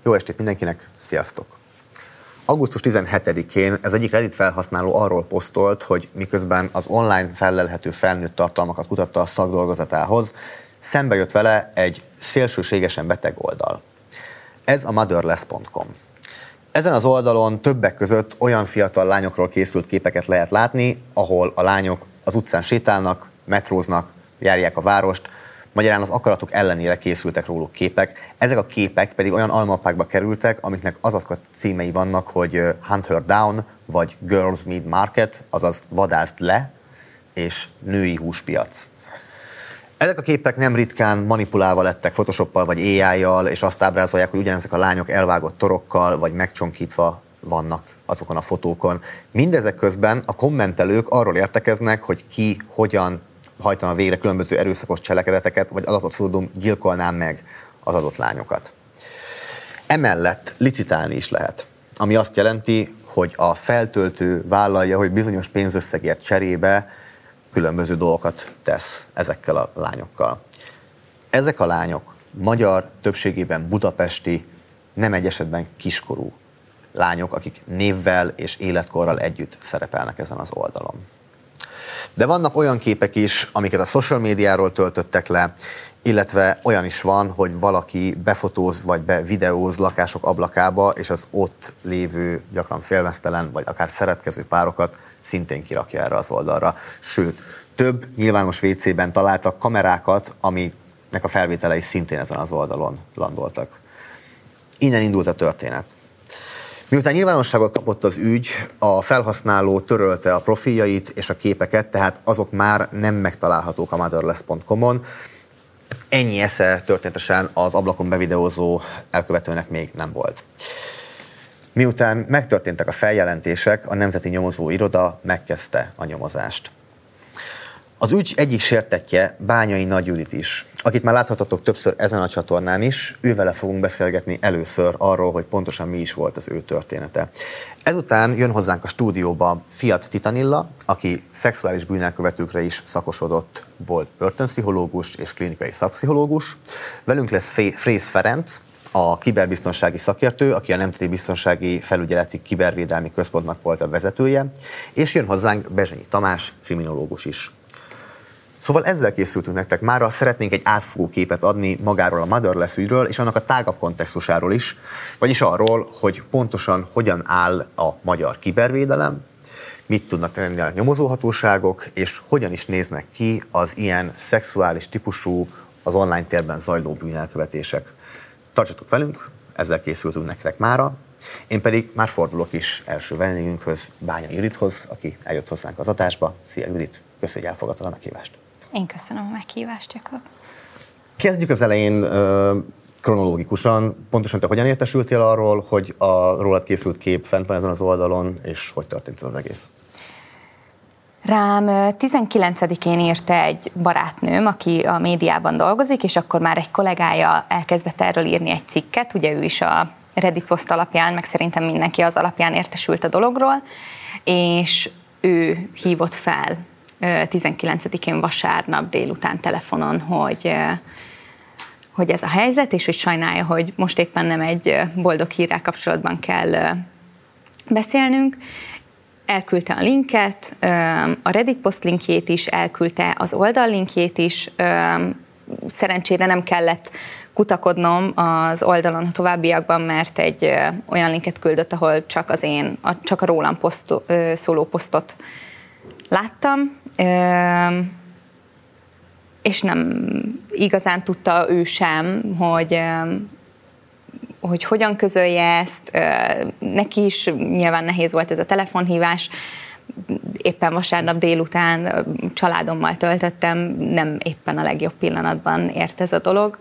Jó estét mindenkinek, sziasztok! Augusztus 17-én ez egyik Reddit felhasználó arról posztolt, hogy miközben az online fellelhető felnőtt tartalmakat kutatta a szakdolgozatához, szembe jött vele egy szélsőségesen beteg oldal. Ez a motherless.com. Ezen az oldalon többek között olyan fiatal lányokról készült képeket lehet látni, ahol a lányok az utcán sétálnak, metróznak, járják a várost, magyarán az akaratok ellenére készültek róluk képek. Ezek a képek pedig olyan almappákba kerültek, amiknek azok a címei vannak, hogy Hunt Her Down, vagy Girls Meat Market, azaz vadázd le, és női húspiac. Ezek a képek nem ritkán manipulálva lettek Photoshoppal vagy AI-jal, és azt ábrázolják, hogy ugyanezek a lányok elvágott torokkal, vagy megcsonkítva vannak azokon a fotókon. Mindezek közben a kommentelők arról értekeznek, hogy ki, hogyan hajtana végre különböző erőszakos cselekedeteket, vagy alapvetően gyilkolná meg az adott lányokat. Emellett licitálni is lehet, ami azt jelenti, hogy a feltöltő vállalja, hogy bizonyos pénzösszegért cserébe különböző dolgokat tesz ezekkel a lányokkal. Ezek a lányok magyar, többségében budapesti, nem egy esetben kiskorú lányok, akik névvel és életkorral együtt szerepelnek ezen az oldalon. De vannak olyan képek is, amiket a social médiáról töltöttek le, illetve olyan is van, hogy valaki befotóz vagy bevideóz lakások ablakába, és az ott lévő, gyakran félmeztelen, vagy akár szeretkező párokat szintén kirakja erre az oldalra. Sőt, több nyilvános WC-ben találtak kamerákat, amiknek a felvételei szintén ezen az oldalon landoltak. Innen indult a történet. Miután nyilvánosságot kapott az ügy, a felhasználó törölte a profiljait és a képeket, tehát azok már nem megtalálhatók a motherless.com-on. Ennyi esze történetesen az ablakon bevideózó elkövetőnek még nem volt. Miután megtörténtek a feljelentések, a Nemzeti Nyomozó Iroda megkezdte a nyomozást. Az ügy egyik sértettje Bányai Nagy Judit is, akit már láthatatok többször ezen a csatornán is, ővele fogunk beszélgetni először arról, hogy pontosan mi is volt az ő története. Ezután jön hozzánk a stúdióba Fiat Titanilla, aki szexuális bűnelkövetőkre is szakosodott, volt börtönpszichológus és klinikai szakpszichológus. Velünk lesz Frész Ferenc, a kiberbiztonsági szakértő, aki a Nemzeti Biztonsági Felügyeleti Kibervédelmi Központnak volt a vezetője, és jön hozzánk Bezsenyi Tamás, kriminológus is. Szóval ezzel készültünk nektek mára, szeretnénk egy átfogó képet adni magáról a Motherless ügyről, és annak a tágabb kontextusáról is, vagyis arról, hogy pontosan hogyan áll a magyar kibervédelem, mit tudnak tenni a nyomozóhatóságok, és hogyan is néznek ki az ilyen szexuális típusú, az online térben zajló bűnelkövetések. Tartsatok velünk, ezzel készültünk nektek mára. Én pedig már fordulok is első vendégünkhöz, Bányai Judithoz, aki eljött hozzánk az adásba. Szia Judit, köszönjük, hogy elfogadtad a meghívást. Én köszönöm a meghívást, Jakab. Kezdjük az elején kronológikusan. Pontosan te hogyan értesültél arról, hogy a rólad készült kép fent van ezen az oldalon, és hogy történt ez az egész? Rám 19-én írta egy barátnőm, aki a médiában dolgozik, és akkor már egy kollégája elkezdett erről írni egy cikket, ugye ő is a Reddit poszt alapján, meg szerintem mindenki az alapján értesült a dologról, és ő hívott fel 19-én vasárnap délután telefonon, hogy ez a helyzet, és hogy sajnálja, hogy most éppen nem egy boldog hírrel kapcsolatban kell beszélnünk. Elküldte a linket, a Reddit post linkjét is, elküldte az oldal linkjét is. Szerencsére nem kellett kutakodnom az oldalon a továbbiakban, mert egy olyan linket küldött, ahol csak a rólam szóló posztot láttam, és nem igazán tudta ő sem, hogy hogyan közölje ezt. Neki is nyilván nehéz volt ez a telefonhívás. Éppen vasárnap délután családommal töltöttem, nem éppen a legjobb pillanatban ért ez a dolog.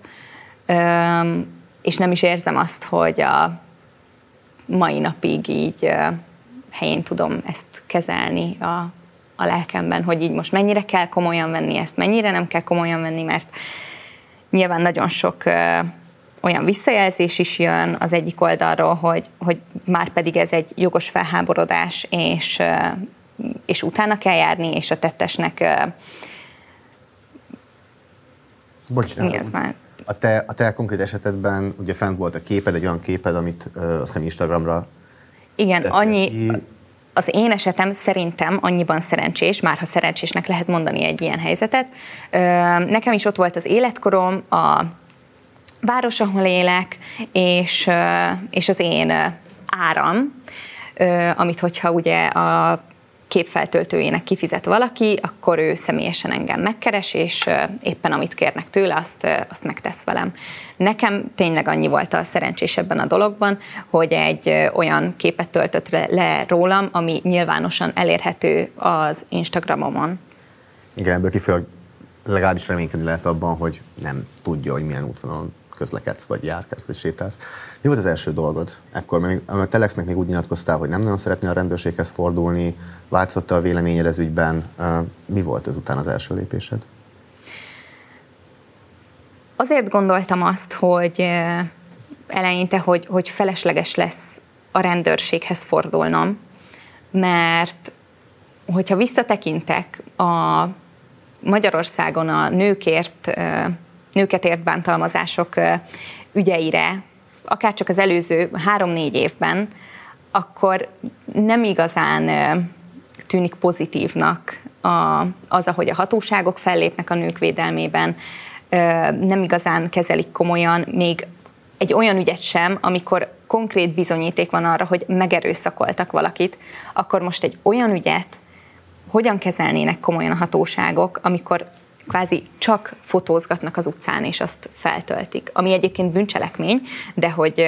És nem is érzem azt, hogy a mai napig így helyén tudom ezt kezelni a lelkemben, hogy így most mennyire kell komolyan venni ezt, mennyire nem kell komolyan venni, mert nyilván nagyon sok olyan visszajelzés is jön az egyik oldalról, hogy már pedig ez egy jogos felháborodás, és utána kell járni, és a tettesnek A te konkrét esetedben ugye fent volt a képed, egy olyan képed, amit azt hiszem Instagramra. Igen, annyi. Az én esetem szerintem annyiban szerencsés, már ha szerencsésnek lehet mondani egy ilyen helyzetet. Nekem is ott volt az életkorom, a város, ahol élek, és az én áram, amit hogyha ugye a képfeltöltőjének kifizet valaki, akkor ő személyesen engem megkeres, és éppen amit kérnek tőle, azt megtesz velem. Nekem tényleg annyi volt a szerencsés ebben a dologban, hogy egy olyan képet töltött le rólam, ami nyilvánosan elérhető az Instagramomon. Igen, ebből kifolyólag legalábbis reménykedni lehet abban, hogy nem tudja, hogy milyen útvonalon közlekedsz, vagy járkálsz, vagy sétálsz. Mi volt az első dolgod? Ekkor a Telexnek még úgy nyilatkoztál, hogy nem nagyon szeretnél a rendőrséghez fordulni, változott a véleményed ez ügyben. Mi volt ezután az első lépésed? Azért gondoltam azt, hogy eleinte, hogy felesleges lesz a rendőrséghez fordulnom, mert hogyha visszatekintek a Magyarországon a nőket ért bántalmazások ügyeire, akárcsak az előző 3-4 évben, akkor nem igazán tűnik pozitívnak az, ahogy a hatóságok fellépnek a nők védelmében, nem igazán kezelik komolyan, még egy olyan ügyet sem, amikor konkrét bizonyíték van arra, hogy megerőszakoltak valakit, akkor most egy olyan ügyet hogyan kezelnének komolyan a hatóságok, amikor kvázi csak fotózgatnak az utcán, és azt feltöltik. Ami egyébként bűncselekmény, de hogy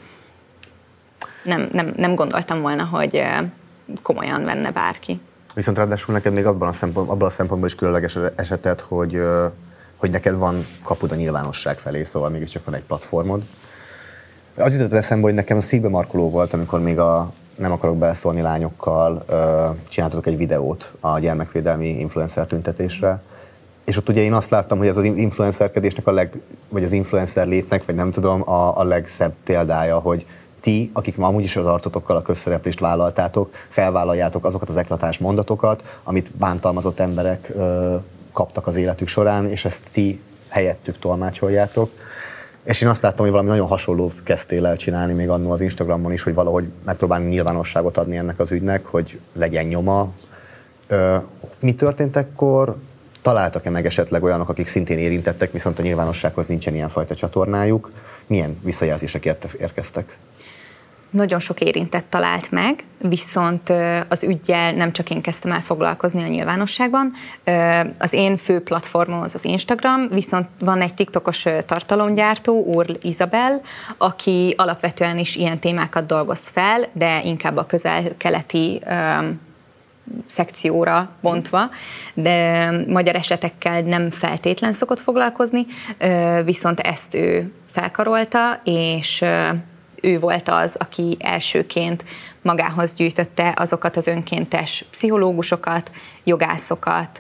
nem gondoltam volna, hogy komolyan venne bárki. Viszont ráadásul neked még abban a szempontból is különleges esetet, hogy neked van kapud a nyilvánosság felé, szóval mégiscsak van egy platformod. Az jutott eszembe, hogy nekem szívbe markoló volt, amikor még nem akarok beleszólni lányokkal, csináltatok egy videót a gyermekvédelmi influencer tüntetésre, és ott ugye én azt láttam, hogy ez az influencerkedésnek vagy az influencer létnek, vagy nem tudom, a legszebb példája, hogy ti, akik ma amúgy is az arcotokkal a közszereplést vállaltátok, felvállaljátok azokat az eklatás mondatokat, amit bántalmazott emberek kaptak az életük során, és ezt ti helyettük tolmácsoljátok. És én azt láttam, hogy valami nagyon hasonlót kezdtél el csinálni még annól az Instagramon is, hogy valahogy megpróbálni nyilvánosságot adni ennek az ügynek, hogy legyen nyoma. Mi történt ekkor? Találtak-e meg esetleg olyanok, akik szintén érintettek, viszont a nyilvánossághoz nincsen ilyenfajta csatornájuk? Milyen visszajelzések érkeztek? Nagyon sok érintett talált meg, viszont az üggyel nem csak én kezdtem el foglalkozni a nyilvánosságban. Az én fő platformom az Instagram, viszont van egy TikTokos tartalomgyártó, Url Izabel, aki alapvetően is ilyen témákat dolgoz fel, de inkább a közel-keleti szekcióra bontva, de magyar esetekkel nem feltétlen szokott foglalkozni, viszont ezt ő felkarolta, és ő volt az, aki elsőként magához gyűjtötte azokat az önkéntes pszichológusokat, jogászokat,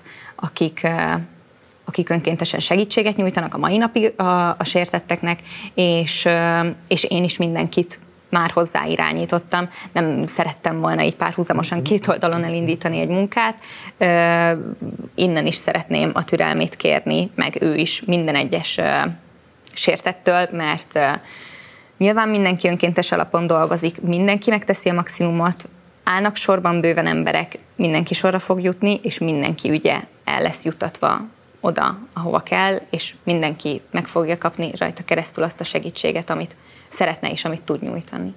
akik önkéntesen segítséget nyújtanak a mai napig a sértetteknek, és én is mindenkit már hozzáirányítottam. Nem szerettem volna így párhuzamosan két oldalon elindítani egy munkát. Innen is szeretném a türelmét kérni, meg ő is minden egyes sértettől, mert nyilván mindenki önkéntes alapon dolgozik, mindenki megteszi a maximumot, állnak sorban bőven emberek, mindenki sorra fog jutni, és mindenki ügye el lesz juttatva oda, ahova kell, és mindenki meg fogja kapni rajta keresztül azt a segítséget, amit szeretne és amit tud nyújtani.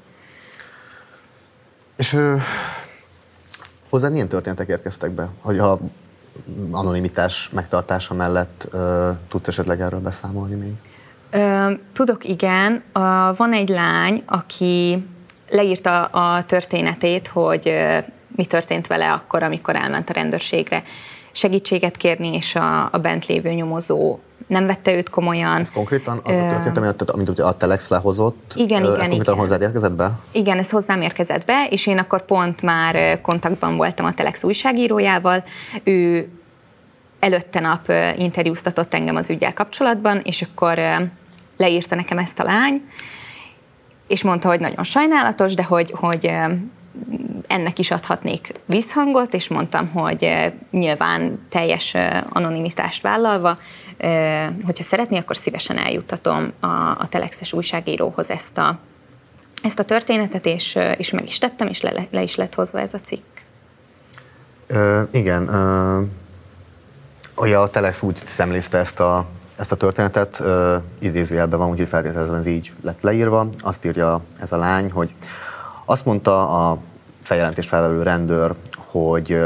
És hozzád milyen történetek érkeztek be? Hogy a anonimitás megtartása mellett tudsz esetleg erről beszámolni még? Tudok, igen. Van egy lány, aki leírta a történetét, hogy mi történt vele akkor, amikor elment a rendőrségre segítséget kérni, és a bent lévő nyomozó nem vette őt komolyan. Ez konkrétan az a történet, amit a Telex lehozott? Igen. Ez konkrétan hozzád érkezett be? Igen, ez hozzám érkezett be, és én akkor pont már kontaktban voltam a Telex újságírójával. Ő előtte nap interjúztatott engem az üggyel kapcsolatban, és akkor leírta nekem ezt a lány, és mondta, hogy nagyon sajnálatos, de hogy ennek is adhatnék visszhangot, és mondtam, hogy nyilván teljes anonimitást vállalva, hogyha szeretné, akkor szívesen eljuttatom a telexes újságíróhoz ezt a történetet, és meg is tettem, és le is lett hozva ez a cikk. Igen. A Telex úgy szemlézte ezt a történetet, idézőjelben van, úgyhogy feltételezem ez így lett leírva. Azt írja ez a lány, hogy azt mondta a feljelentést felvevő rendőr, hogy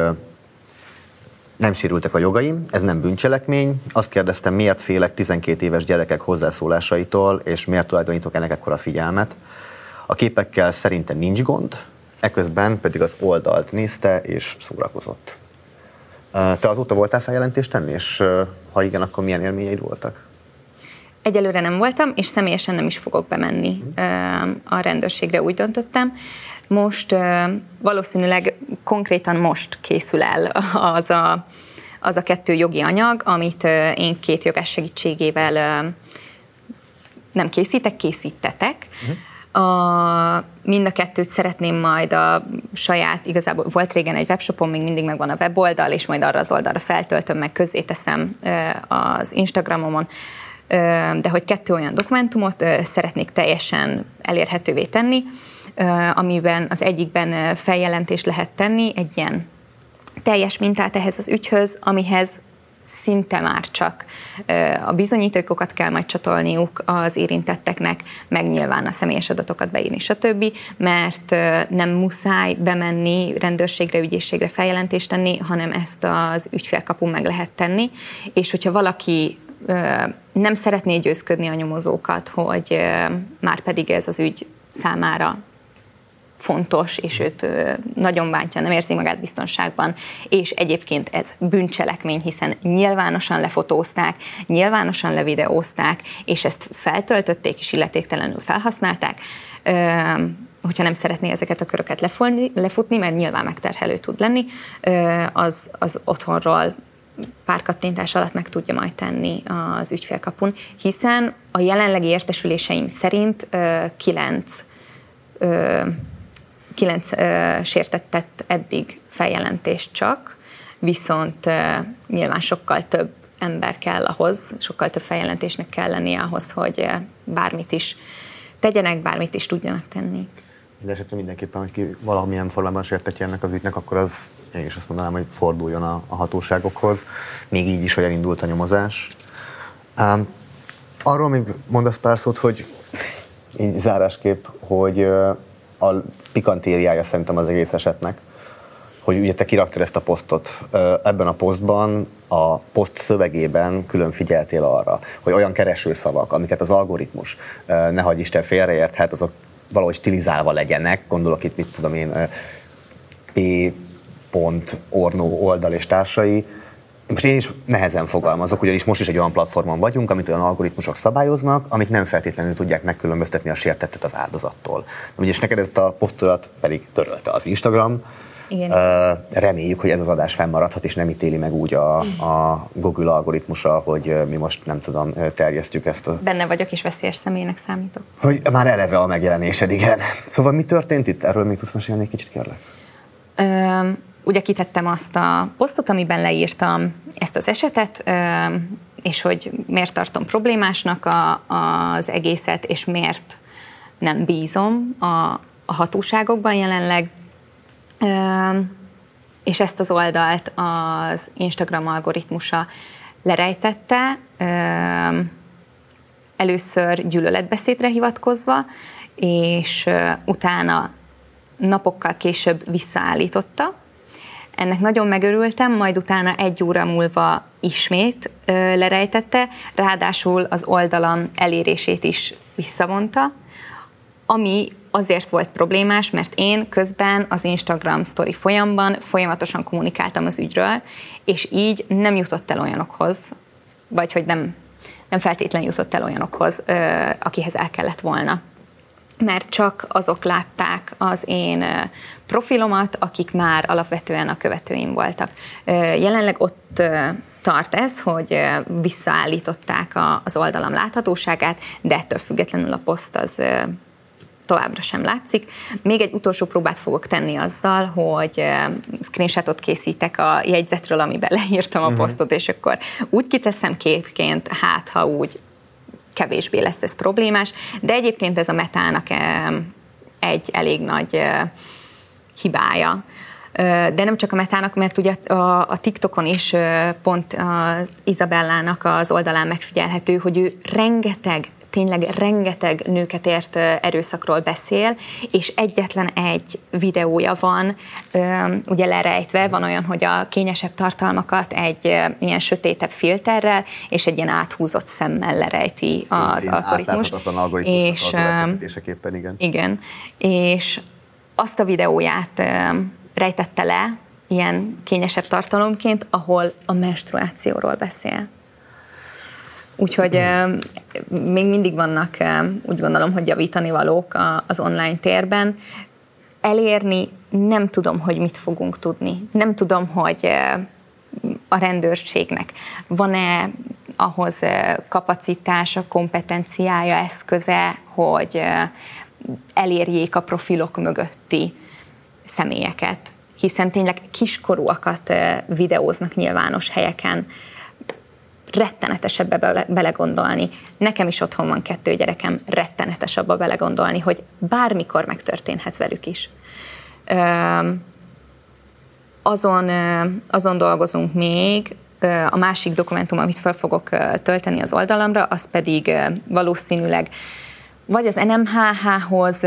nem sérültek a jogaim, ez nem bűncselekmény. Azt kérdeztem, miért félek 12 éves gyerekek hozzászólásaitól, és miért tulajdonítok ennek ekkora figyelmet. A képekkel szerintem nincs gond, eközben pedig az oldalt nézte és szórakozott. Te azóta voltál feljelentést tenni, és ha igen, akkor milyen élményeid voltak? Egyelőre nem voltam, és személyesen nem is fogok bemenni a rendőrségre, úgy döntöttem. Most valószínűleg konkrétan most készül el az a 2 jogi anyag, amit én 2 jogász segítségével nem készítettek. Mind a 2-t szeretném majd a saját, igazából volt régen egy webshopon, még mindig megvan a weboldal, és majd arra az oldalra feltöltöm, meg közzéteszem az Instagramomon, de hogy 2 olyan dokumentumot szeretnék teljesen elérhetővé tenni, amiben az egyikben feljelentést lehet tenni, egy ilyen teljes mintát ehhez az ügyhöz, amihez szinte már csak a bizonyítékokat kell majd csatolniuk az érintetteknek, meg nyilván a személyes adatokat beírni, stb., mert nem muszáj bemenni rendőrségre, ügyészségre feljelentést tenni, hanem ezt az ügyfélkapun meg lehet tenni, és hogyha valaki nem szeretné győzködni a nyomozókat, hogy már pedig ez az ügy számára fontos, és őt nagyon bántja, nem érzi magát biztonságban, és egyébként ez bűncselekmény, hiszen nyilvánosan lefotózták, nyilvánosan levideózták, és ezt feltöltötték, és illetéktelenül felhasználták, hogyha nem szeretné ezeket a köröket lefutni, mert nyilván megterhelő tud lenni, az otthonról pár kattintás alatt meg tudja majd tenni az ügyfélkapun, hiszen a jelenlegi értesüléseim szerint 9 sértettett eddig feljelentést csak, viszont nyilván sokkal több ember kell ahhoz, sokkal több feljelentésnek kell lennie ahhoz, hogy bármit is tegyenek, bármit is tudjanak tenni. Mindenesetre mindenképpen, hogy ki valamilyen formában sértetje ennek az ügynek, akkor az, én is azt mondanám, hogy forduljon a hatóságokhoz, még így is, hogy elindult a nyomozás. Arról még mondasz pár szót, hogy így zárásképp, hogy a pikantériája szerintem az egész esetnek, hogy ugye te kiraktad ezt a posztot. Ebben a posztban, a poszt szövegében külön figyeltél arra, hogy olyan keresőszavak, amiket az algoritmus, ne hagyj Isten félreérthet, azok valahogy stilizálva legyenek, gondolok itt, mit tudom én, p.orno oldal és társai. Most én is nehezen fogalmazok, ugyanis most is egy olyan platformon vagyunk, amit olyan algoritmusok szabályoznak, amik nem feltétlenül tudják megkülönböztetni a sértettet az áldozattól. És neked ezt a posztolat pedig törölte az Instagram. Igen. Reméljük, hogy ez az adás fennmaradhat, és nem ítéli meg úgy a Google algoritmusa, hogy mi most nem tudom, terjesztjük ezt a... Benne vagyok, és veszélyes személynek számítok. Hogy már eleve a megjelenésed, igen. Szóval mi történt itt? Erről még tudsz mesélni egy kicsit, kérlek? Ugye kitettem azt a posztot, amiben leírtam ezt az esetet, és hogy miért tartom problémásnak az egészet, és miért nem bízom a hatóságokban jelenleg. És ezt az oldalt az Instagram algoritmusa lerejtette, először gyűlöletbeszédre hivatkozva, és utána napokkal később visszaállította. Ennek nagyon megörültem, majd utána 1 óra múlva ismét lerejtette, ráadásul az oldalam elérését is visszavonta, ami azért volt problémás, mert én közben az Instagram sztori folyamban folyamatosan kommunikáltam az ügyről, és így nem jutott el olyanokhoz, vagy hogy nem feltétlenül jutott el olyanokhoz, akihez el kellett volna. Mert csak azok látták az én profilomat, akik már alapvetően a követőim voltak. Jelenleg ott tart ez, hogy visszaállították az oldalam láthatóságát, de ettől függetlenül a poszt az továbbra sem látszik. Még egy utolsó próbát fogok tenni azzal, hogy screenshotot készítek a jegyzetről, amiben leírtam a posztot, és akkor úgy kiteszem képként, hát ha úgy kevésbé lesz ez problémás, de egyébként ez a Metának egy elég nagy hibája. De nem csak a Metának, mert ugye a TikTokon is pont az Izabellának az oldalán megfigyelhető, hogy ő tényleg rengeteg nőket ért erőszakról beszél, és egyetlen egy videója van, ugye lerejtve, van olyan, hogy a kényesebb tartalmakat egy ilyen sötétebb filterrel, és egy ilyen áthúzott szemmel lerejti az algoritmus. És az következtetéseképpen, igen. Igen, és azt a videóját rejtette le, ilyen kényesebb tartalomként, ahol a menstruációról beszél. Úgyhogy még mindig vannak, úgy gondolom, hogy javítani valók az online térben. Elérni nem tudom, hogy mit fogunk tudni. Nem tudom, hogy a rendőrségnek van-e ahhoz kapacitása, kompetenciája, eszköze, hogy elérjék a profilok mögötti személyeket. Hiszen tényleg kiskorúakat videóznak nyilvános helyeken. Rettenetes ebbe belegondolni. Nekem is otthon van 2 gyerekem, rettenetes abba belegondolni, hogy bármikor megtörténhet velük is. Azon dolgozunk még, a másik dokumentum, amit fel fogok tölteni az oldalamra, az pedig valószínűleg vagy az NMHH-hoz,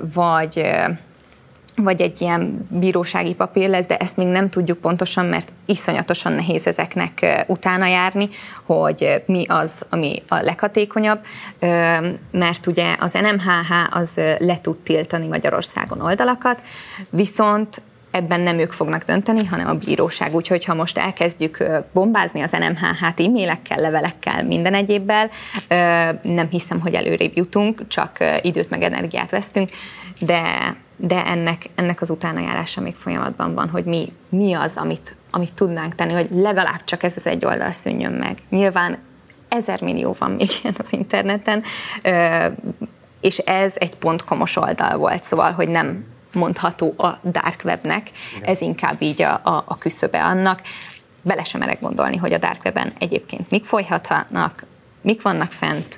vagy egy ilyen bírósági papír lesz, de ezt még nem tudjuk pontosan, mert iszonyatosan nehéz ezeknek utána járni, hogy mi az, ami a leghatékonyabb, mert ugye az NMHH az le tud tiltani Magyarországon oldalakat, viszont ebben nem ők fognak dönteni, hanem a bíróság. Úgyhogy ha most elkezdjük bombázni az NMHH-t e-mailekkel, levelekkel, minden egyébbel, nem hiszem, hogy előrébb jutunk, csak időt meg energiát vesztünk, de ennek az utánajárása még folyamatban van, hogy mi az, amit tudnánk tenni, hogy legalább csak ez az egy oldal szűnjön meg. Nyilván 1000 millió van még ilyen az interneten, és ez egy .com-os oldal volt, szóval, hogy nem mondható a dark webnek, ez inkább így a küszöbe annak. Bele sem merek gondolni, hogy a dark weben egyébként mik folyhatnak, mik vannak fent.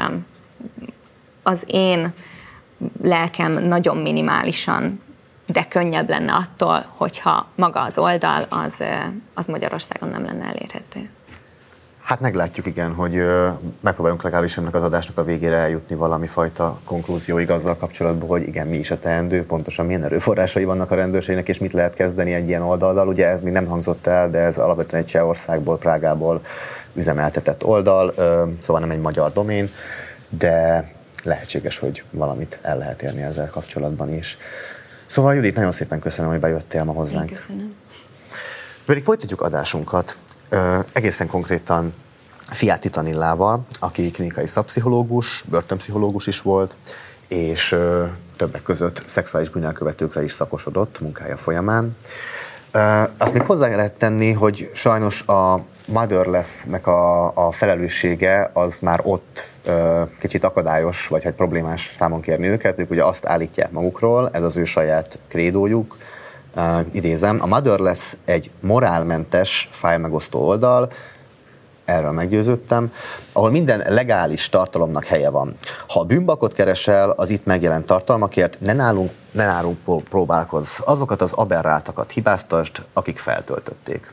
Az én lelkem nagyon minimálisan, de könnyebb lenne attól, hogyha maga az oldal, az Magyarországon nem lenne elérhető. Hát meglátjuk, igen, hogy megpróbálunk legalábbis ennek az adásnak a végére eljutni valami fajta konklúzióig azzal kapcsolatban, hogy igen, mi is a teendő, pontosan milyen erőforrásai vannak a rendőrségnek, és mit lehet kezdeni egy ilyen oldallal. Ugye ez még nem hangzott el, de ez alapvetően egy Csehországból, Prágából üzemeltetett oldal, szóval nem egy magyar domén, de lehetséges, hogy valamit el lehet érni ezzel kapcsolatban is. Szóval Judit, nagyon szépen köszönöm, hogy bejöttél ma hozzánk. Én köszönöm. Pedig folytatjuk adásunkat. Egészen konkrétan Fiát Titanillával, aki klinikai szakpszichológus, börtönpszichológus is volt, és többek között szexuális bűnelkövetőkre is szakosodott munkája folyamán. Azt még hozzá lehet tenni, hogy sajnos a Motherless-nek a felelőssége az már ott kicsit akadályos, vagy hát problémás számon kérni őket. Ők ugye azt állítják magukról, ez az ő saját krédójuk, idézem, a Motherless egy morálmentes fájlmegosztó oldal, erről meggyőződtem, ahol minden legális tartalomnak helye van. Ha bűnbakot keresel az itt megjelent tartalmakért, ne nálunk próbálkozz, azokat az aberráltakat hibáztasd, akik feltöltötték.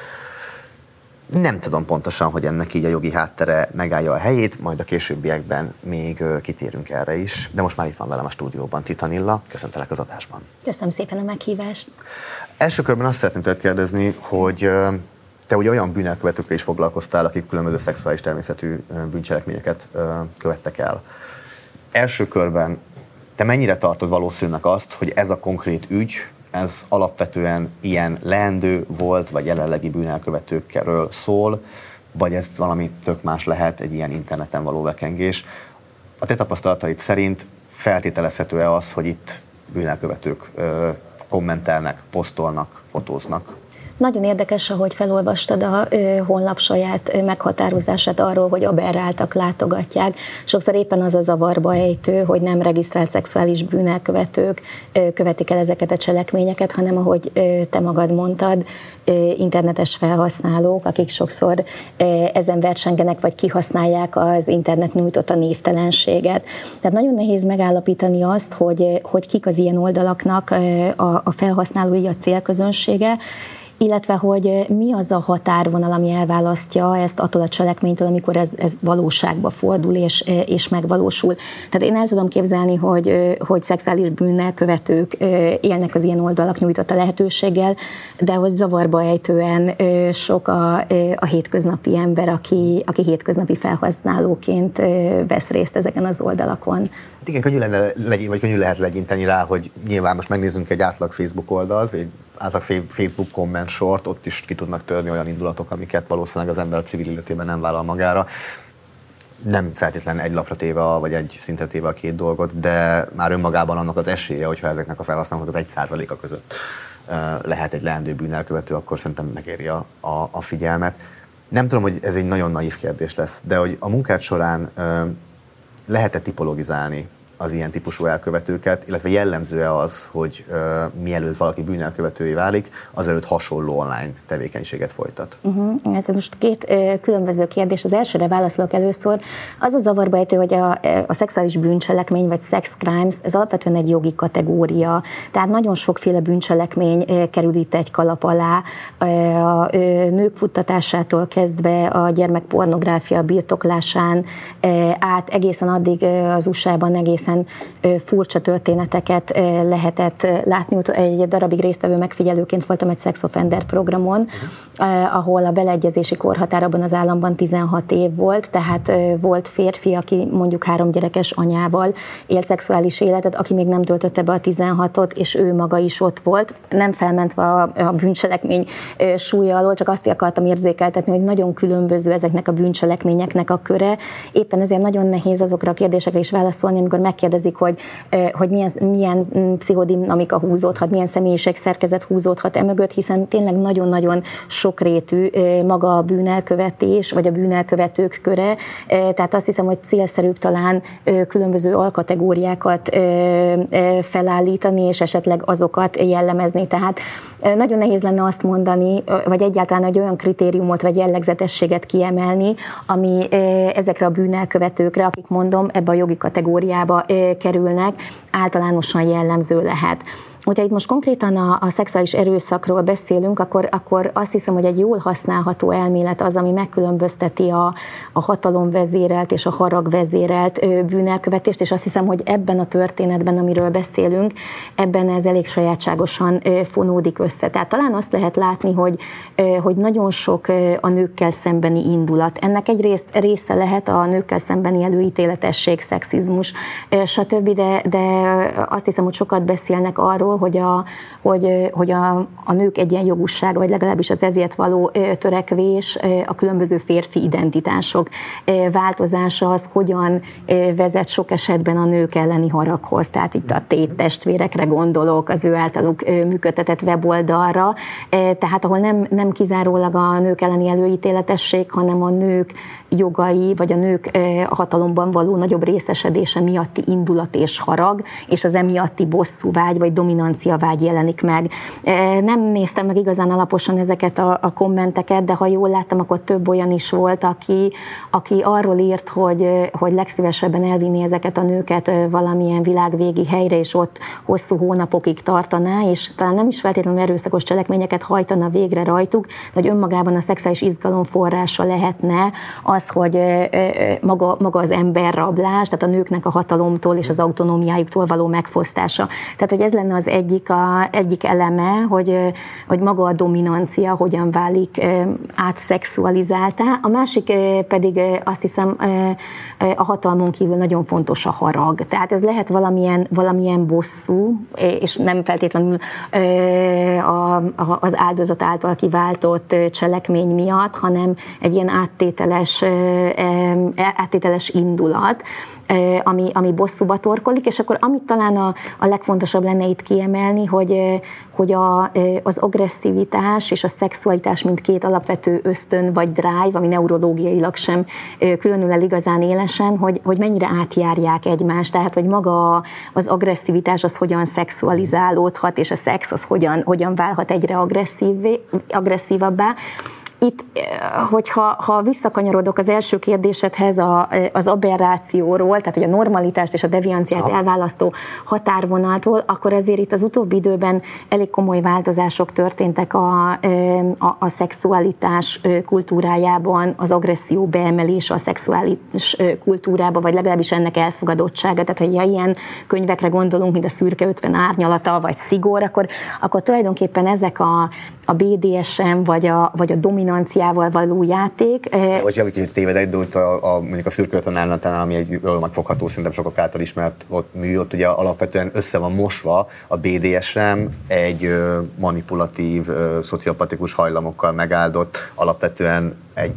Nem tudom pontosan, hogy ennek így a jogi háttere megállja a helyét, majd a későbbiekben még kitérünk erre is, de most már itt van velem a stúdióban Titanilla, köszöntelek az adásban. Köszönöm szépen a meghívást. Első körben azt szeretném tőled kérdezni, hogy te ugye olyan bűnelkövetőkkel is foglalkoztál, akik különböző szexuális természetű bűncselekményeket követtek el. Első körben te mennyire tartod valószínűnek azt, hogy ez a konkrét ügy, ez alapvetően ilyen leendő volt, vagy jelenlegi bűnelkövetőkről szól, vagy ez valami tök más lehet, egy ilyen interneten való vekengés. A te tapasztalataid szerint feltételezhető-e az, hogy itt bűnelkövetők kommentelnek, posztolnak, fotóznak? Nagyon érdekes, ahogy felolvastad a honlap saját meghatározását arról, hogy aberráltak látogatják. Sokszor éppen az a zavarba ejtő, hogy nem regisztrált szexuális bűnelkövetők követik el ezeket a cselekményeket, hanem ahogy te magad mondtad, internetes felhasználók, akik sokszor ezen versengenek, vagy kihasználják az internet nyújtotta névtelenséget. Tehát nagyon nehéz megállapítani azt, hogy kik az ilyen oldalaknak a felhasználói, a célközönsége, illetve hogy mi az a határvonal, ami elválasztja ezt attól a cselekménytől, amikor ez valóságba fordul és megvalósul. Tehát én el tudom képzelni, hogy szexuális bűnnel követők élnek az ilyen oldalak nyújtotta lehetőséggel, de hogy zavarba ejtően sok a hétköznapi ember, aki hétköznapi felhasználóként vesz részt ezeken az oldalakon. Igen, könnyű lehet legyinteni rá, hogy nyilván most megnézzünk egy átlag Facebook oldalt, vagy átlag Facebook komment sort, ott is ki tudnak törni olyan indulatok, amiket valószínűleg az ember a civil életében nem vállal magára. Nem feltétlenül egy lapra téve, vagy egy szintre téve a két dolgot, de már önmagában annak az esélye, hogyha ezeknek a felhasználóknak az 1%-a között lehet egy leendő bűnelkövető, akkor szerintem megéri a figyelmet. Nem tudom, hogy ez egy nagyon naív kérdés lesz, de hogy a munkád során lehet-e tipologizálni az ilyen típusú elkövetőket, illetve jellemző-e az, hogy mielőtt valaki bűnelkövetővé válik, azelőtt hasonló online tevékenységet folytat? Ez most két különböző kérdés. Az elsőre válaszolok először. Az a zavarba ejtő, hogy a szexuális bűncselekmény, vagy sex crimes, ez alapvetően egy jogi kategória. Tehát nagyon sokféle bűncselekmény kerül itt egy kalap alá. A nők futtatásától kezdve a gyermekpornográfia birtoklásán át egészen addig az USA-ban egészen furcsa történeteket lehetett látni. Egy darabig résztvevő megfigyelőként voltam egy sex offender programon, ahol a beleegyezési korhatár abban az államban 16 év volt, tehát volt férfi, aki mondjuk 3 gyerekes anyával élt szexuális életet, aki még nem töltötte be a 16-ot, és ő maga is ott volt, nem felmentve a bűncselekmény súlya alól, csak azt akartam érzékeltetni, hogy nagyon különböző ezeknek a bűncselekményeknek a köre. Éppen ezért nagyon nehéz azokra a kérdésekre is válaszolni, amikor megkérdezik, hogy milyen pszichodinamika húzódhat, milyen személyiségszerkezet húzódhat emögött, hiszen tényleg nagyon-nagyon sokrétű maga a bűnelkövetés, vagy a bűnelkövetők köre. Tehát azt hiszem, hogy célszerűbb talán különböző alkategóriákat felállítani, és esetleg azokat jellemezni. Tehát nagyon nehéz lenne azt mondani, vagy egyáltalán egy olyan kritériumot, vagy jellegzetességet kiemelni, ami ezekre a bűnelkövetőkre, akik mondom, ebbe a jogi kategóriába kerülnek, általánosan jellemző lehet. Hogyha itt most konkrétan a szexuális erőszakról beszélünk, akkor azt hiszem, hogy egy jól használható elmélet az, ami megkülönbözteti a hatalomvezérelt és a haragvezérelt bűnelkövetést, és azt hiszem, hogy ebben a történetben, amiről beszélünk, ebben ez elég sajátságosan fonódik össze. Tehát talán azt lehet látni, hogy nagyon sok a nőkkel szembeni indulat. Ennek egy része lehet a nőkkel szembeni előítéletesség, szexizmus, stb., de azt hiszem, hogy sokat beszélnek arról, hogy a nők egyenjogúsága, vagy legalábbis az ezért való törekvés, a különböző férfi identitások változása, az hogyan vezet sok esetben a nők elleni haraghoz. Tehát itt a téttestvérekre gondolok, az ő általuk működtetett weboldalra, tehát ahol nem kizárólag a nők elleni előítéletesség, hanem a nők jogai, vagy a nők a hatalomban való nagyobb részesedése miatti indulat és harag, és az emiatti bosszúvágy, vagy dominanciavágy jelenik meg. Nem néztem meg igazán alaposan ezeket a kommenteket, de ha jól láttam, akkor több olyan is volt, aki arról írt, hogy legszívesebben elvinni ezeket a nőket valamilyen világvégi helyre, és ott hosszú hónapokig tartaná, és talán nem is feltétlenül erőszakos cselekményeket hajtana végre rajtuk, de hogy önmagában a szexuális izgalom forrása lehetne az, hogy maga az emberrablás, tehát a nőknek a hatalomtól és az autonómiájuktól való megfosztása. Tehát, hogy ez lenne az egyik eleme, hogy maga a dominancia hogyan válik átszexualizáltá. A másik pedig azt hiszem a hatalmon kívül nagyon fontos a harag. Tehát ez lehet valamilyen bosszú, és nem feltétlenül az áldozat által kiváltott cselekmény miatt, hanem egy ilyen áttételes indulat, ami bosszúba torkolik, és akkor amit talán a legfontosabb lenne itt kiemelni, hogy az agresszivitás és a szexualitás mint két alapvető ösztön vagy drive, ami neurológiailag sem különül el igazán élesen, hogy mennyire átjárják egymást, tehát hogy maga az agresszivitás az hogyan szexualizálódhat, és a szex az hogyan válhat egyre agresszívabbá. Itt, hogyha visszakanyarodok az első kérdésedhez az aberrációról, tehát hogy a normalitást és a devianciát elválasztó határvonaltól, akkor azért itt az utóbbi időben elég komoly változások történtek a szexualitás kultúrájában, az agresszió beemelése a szexuális kultúrába, vagy legalábbis ennek elfogadottsága. Tehát, hogy ilyen könyvekre gondolunk, mint a Szürke 50 árnyalata, vagy Szigor, akkor tulajdonképpen ezek a BDSM, vagy a dominanciával való játék. Most egy kicsit tévedek, de mondjuk a Szürke 50 árnyalatánál, ami egy jól megfogható, szerintem sokak által ismert mű, ott ugye alapvetően össze van mosva a BDSM egy manipulatív, szociopatikus hajlamokkal megáldott, alapvetően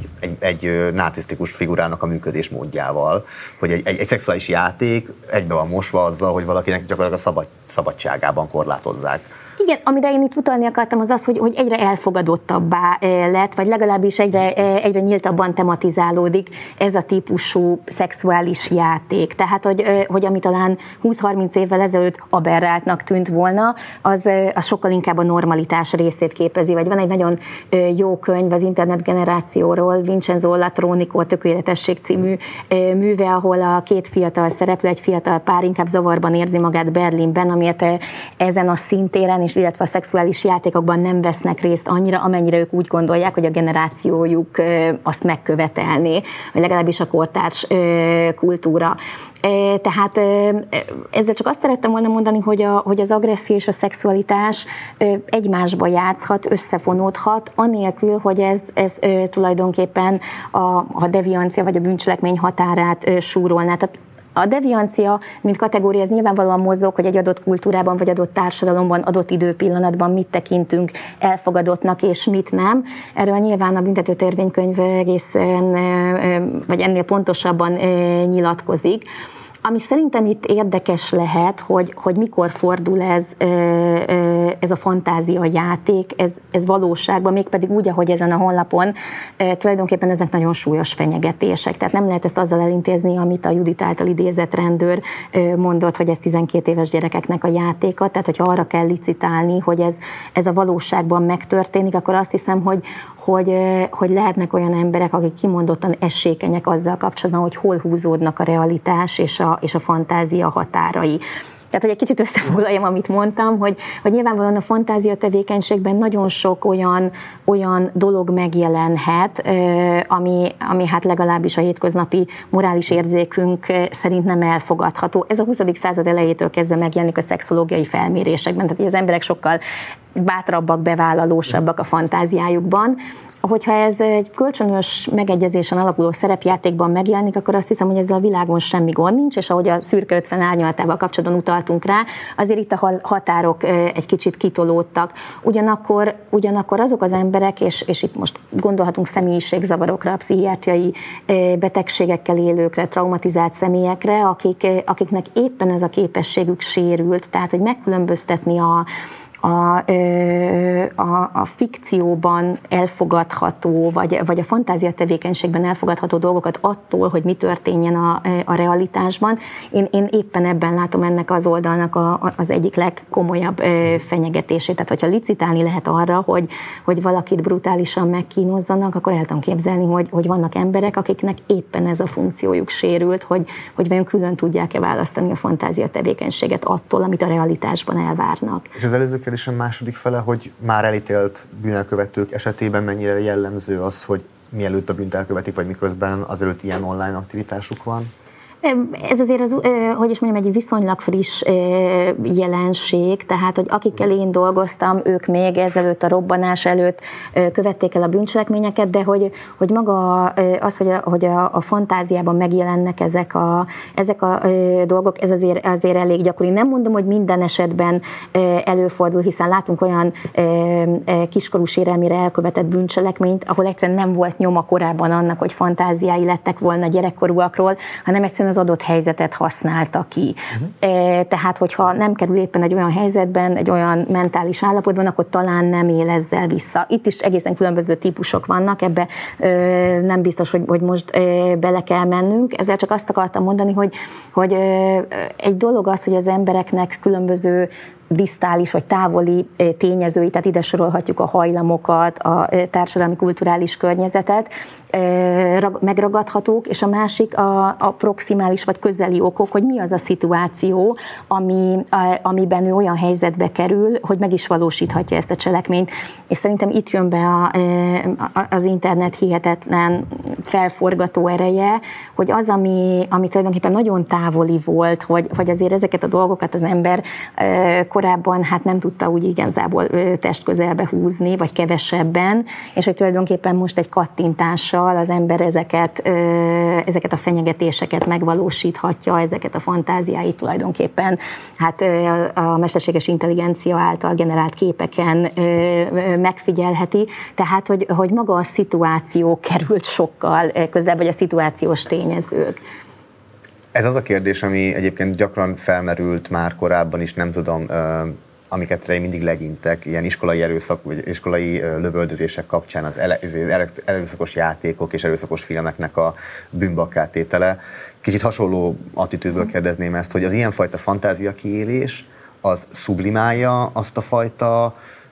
egy narcisztikus figurának a működésmódjával, hogy egy szexuális játék egybe van mosva azzal, hogy valakinek gyakorlatilag a szabadságában korlátozzák. Igen, amire én itt utalni akartam, az az, hogy egyre elfogadottabbá lett, vagy legalábbis egyre nyíltabban tematizálódik ez a típusú szexuális játék. Tehát, hogy ami talán 20-30 évvel ezelőtt aberráltnak tűnt volna, az sokkal inkább a normalitás részét képezi. Vagy van egy nagyon jó könyv az internetgenerációról, Vincenzo Latronico Tökéletesség című műve, ahol a két fiatal szereplő, egy fiatal pár inkább zavarban érzi magát Berlinben, amiért ezen a szintéren és illetve a szexuális játékokban nem vesznek részt annyira, amennyire ők úgy gondolják, hogy a generációjuk azt megkövetelné, vagy legalábbis a kortárs kultúra. Tehát ezzel csak azt szerettem volna mondani, hogy az agresszió és a szexualitás egymásba játszhat, összefonódhat, anélkül, hogy ez tulajdonképpen a deviancia vagy a bűncselekmény határát súrolná. Tehát a deviancia, mint kategória, ez nyilvánvalóan mozog, hogy egy adott kultúrában vagy adott társadalomban, adott időpillanatban mit tekintünk elfogadottnak és mit nem. Erről nyilván a büntetőtörvénykönyv egészen, vagy ennél pontosabban nyilatkozik. Ami szerintem itt érdekes lehet, hogy mikor fordul ez a fantázia játék, ez valóságban, mégpedig úgy, ahogy ezen a honlapon tulajdonképpen ezek nagyon súlyos fenyegetések. Tehát nem lehet ezt azzal elintézni, amit a Judit által idézett rendőr mondott, hogy ez 12 éves gyerekeknek a játéka. Tehát, hogyha arra kell licitálni, hogy ez a valóságban megtörténik, akkor azt hiszem, hogy lehetnek olyan emberek, akik kimondottan esékenyek azzal kapcsolatban, hogy hol húzódnak a realitás és a fantázia határai. Tehát, hogy egy kicsit összefoglaljam, amit mondtam, hogy nyilvánvalóan a fantázia tevékenységben nagyon sok olyan dolog megjelenhet, ami hát legalábbis a hétköznapi morális érzékünk szerint nem elfogadható. Ez a 20. század elejétől kezdve megjelenik a szexológiai felmérésekben, tehát az emberek sokkal bátrabbak, bevállalósabbak a fantáziájukban. Hogyha ez egy kölcsönös megegyezésen alapuló szerepjátékban megjelenik, akkor azt hiszem, hogy ezzel a világon semmi gond nincs, és ahogy a Szürke 50 árnyalatával kapcsolatban utaltunk rá, azért itt a határok egy kicsit kitolódtak. Ugyanakkor azok az emberek, és itt most gondolhatunk személyiségzavarokra, pszichiátriai betegségekkel élőkre, traumatizált személyekre, akiknek éppen ez a képességük sérült, tehát hogy megkülönböztetni a fikcióban elfogadható, vagy a fantázia tevékenységben elfogadható dolgokat attól, hogy mi történjen a realitásban. Én éppen ebben látom ennek az oldalnak az egyik legkomolyabb fenyegetését. Tehát, hogyha licitálni lehet arra, hogy valakit brutálisan megkínozzanak, akkor el tudom képzelni, hogy vannak emberek, akiknek éppen ez a funkciójuk sérült, hogy vajon külön tudják-e választani a fantázia tevékenységet attól, amit a realitásban elvárnak. És az előző kérdésem második fele, hogy már elítélt bűnelkövetők esetében mennyire jellemző az, hogy mielőtt a bűnt elkövetik, vagy miközben azelőtt ilyen online aktivitásuk van? Ez azért, egy viszonylag friss jelenség, tehát, hogy akikkel én dolgoztam, ők még ezelőtt a robbanás előtt követték el a bűncselekményeket, de hogy maga az, hogy a fantáziában megjelennek ezek a dolgok, ez azért elég gyakori. Nem mondom, hogy minden esetben előfordul, hiszen látunk olyan kiskorú sérelmére elkövetett bűncselekményt, ahol egyszerűen nem volt nyoma korábban annak, hogy fantáziái lettek volna gyerekkorúakról, hanem egyszerűen éppen az adott helyzetet használta ki. Tehát, hogyha nem kerül éppen egy olyan helyzetben, egy olyan mentális állapotban, akkor talán nem él ezzel vissza. Itt is egészen különböző típusok vannak, ebbe nem biztos, hogy most bele kell mennünk. Ezzel csak azt akartam mondani, hogy egy dolog az, hogy az embereknek különböző disztális vagy távoli tényezői, tehát ide sorolhatjuk a hajlamokat, a társadalmi kulturális környezetet, megragadhatók, és a másik a proximális vagy közeli okok, hogy mi az a szituáció, amiben ő olyan helyzetbe kerül, hogy meg is valósíthatja ezt a cselekményt. És szerintem itt jön be az internet hihetetlen felforgató ereje, hogy az, ami tulajdonképpen nagyon távoli volt, hogy azért ezeket a dolgokat az ember korábban hát nem tudta úgy igazából testközelbe húzni, vagy kevesebben, és hogy tulajdonképpen most egy kattintással az ember ezeket a fenyegetéseket megvalósíthatja, ezeket a fantáziáit tulajdonképpen hát a mesterséges intelligencia által generált képeken megfigyelheti, tehát hogy maga a szituáció került sokkal közelebb, vagy a szituációs tényezők. Ez az a kérdés, ami egyébként gyakran felmerült már korábban is, nem tudom, amiket én mindig legyintek, ilyen iskolai erőszak, vagy iskolai lövöldözések kapcsán az erőszakos játékok és erőszakos filmeknek a bűnbakká tétele. Kicsit hasonló attitűdből kérdezném ezt, hogy az ilyenfajta fantázia kiélés, az sublimálja azt a fajta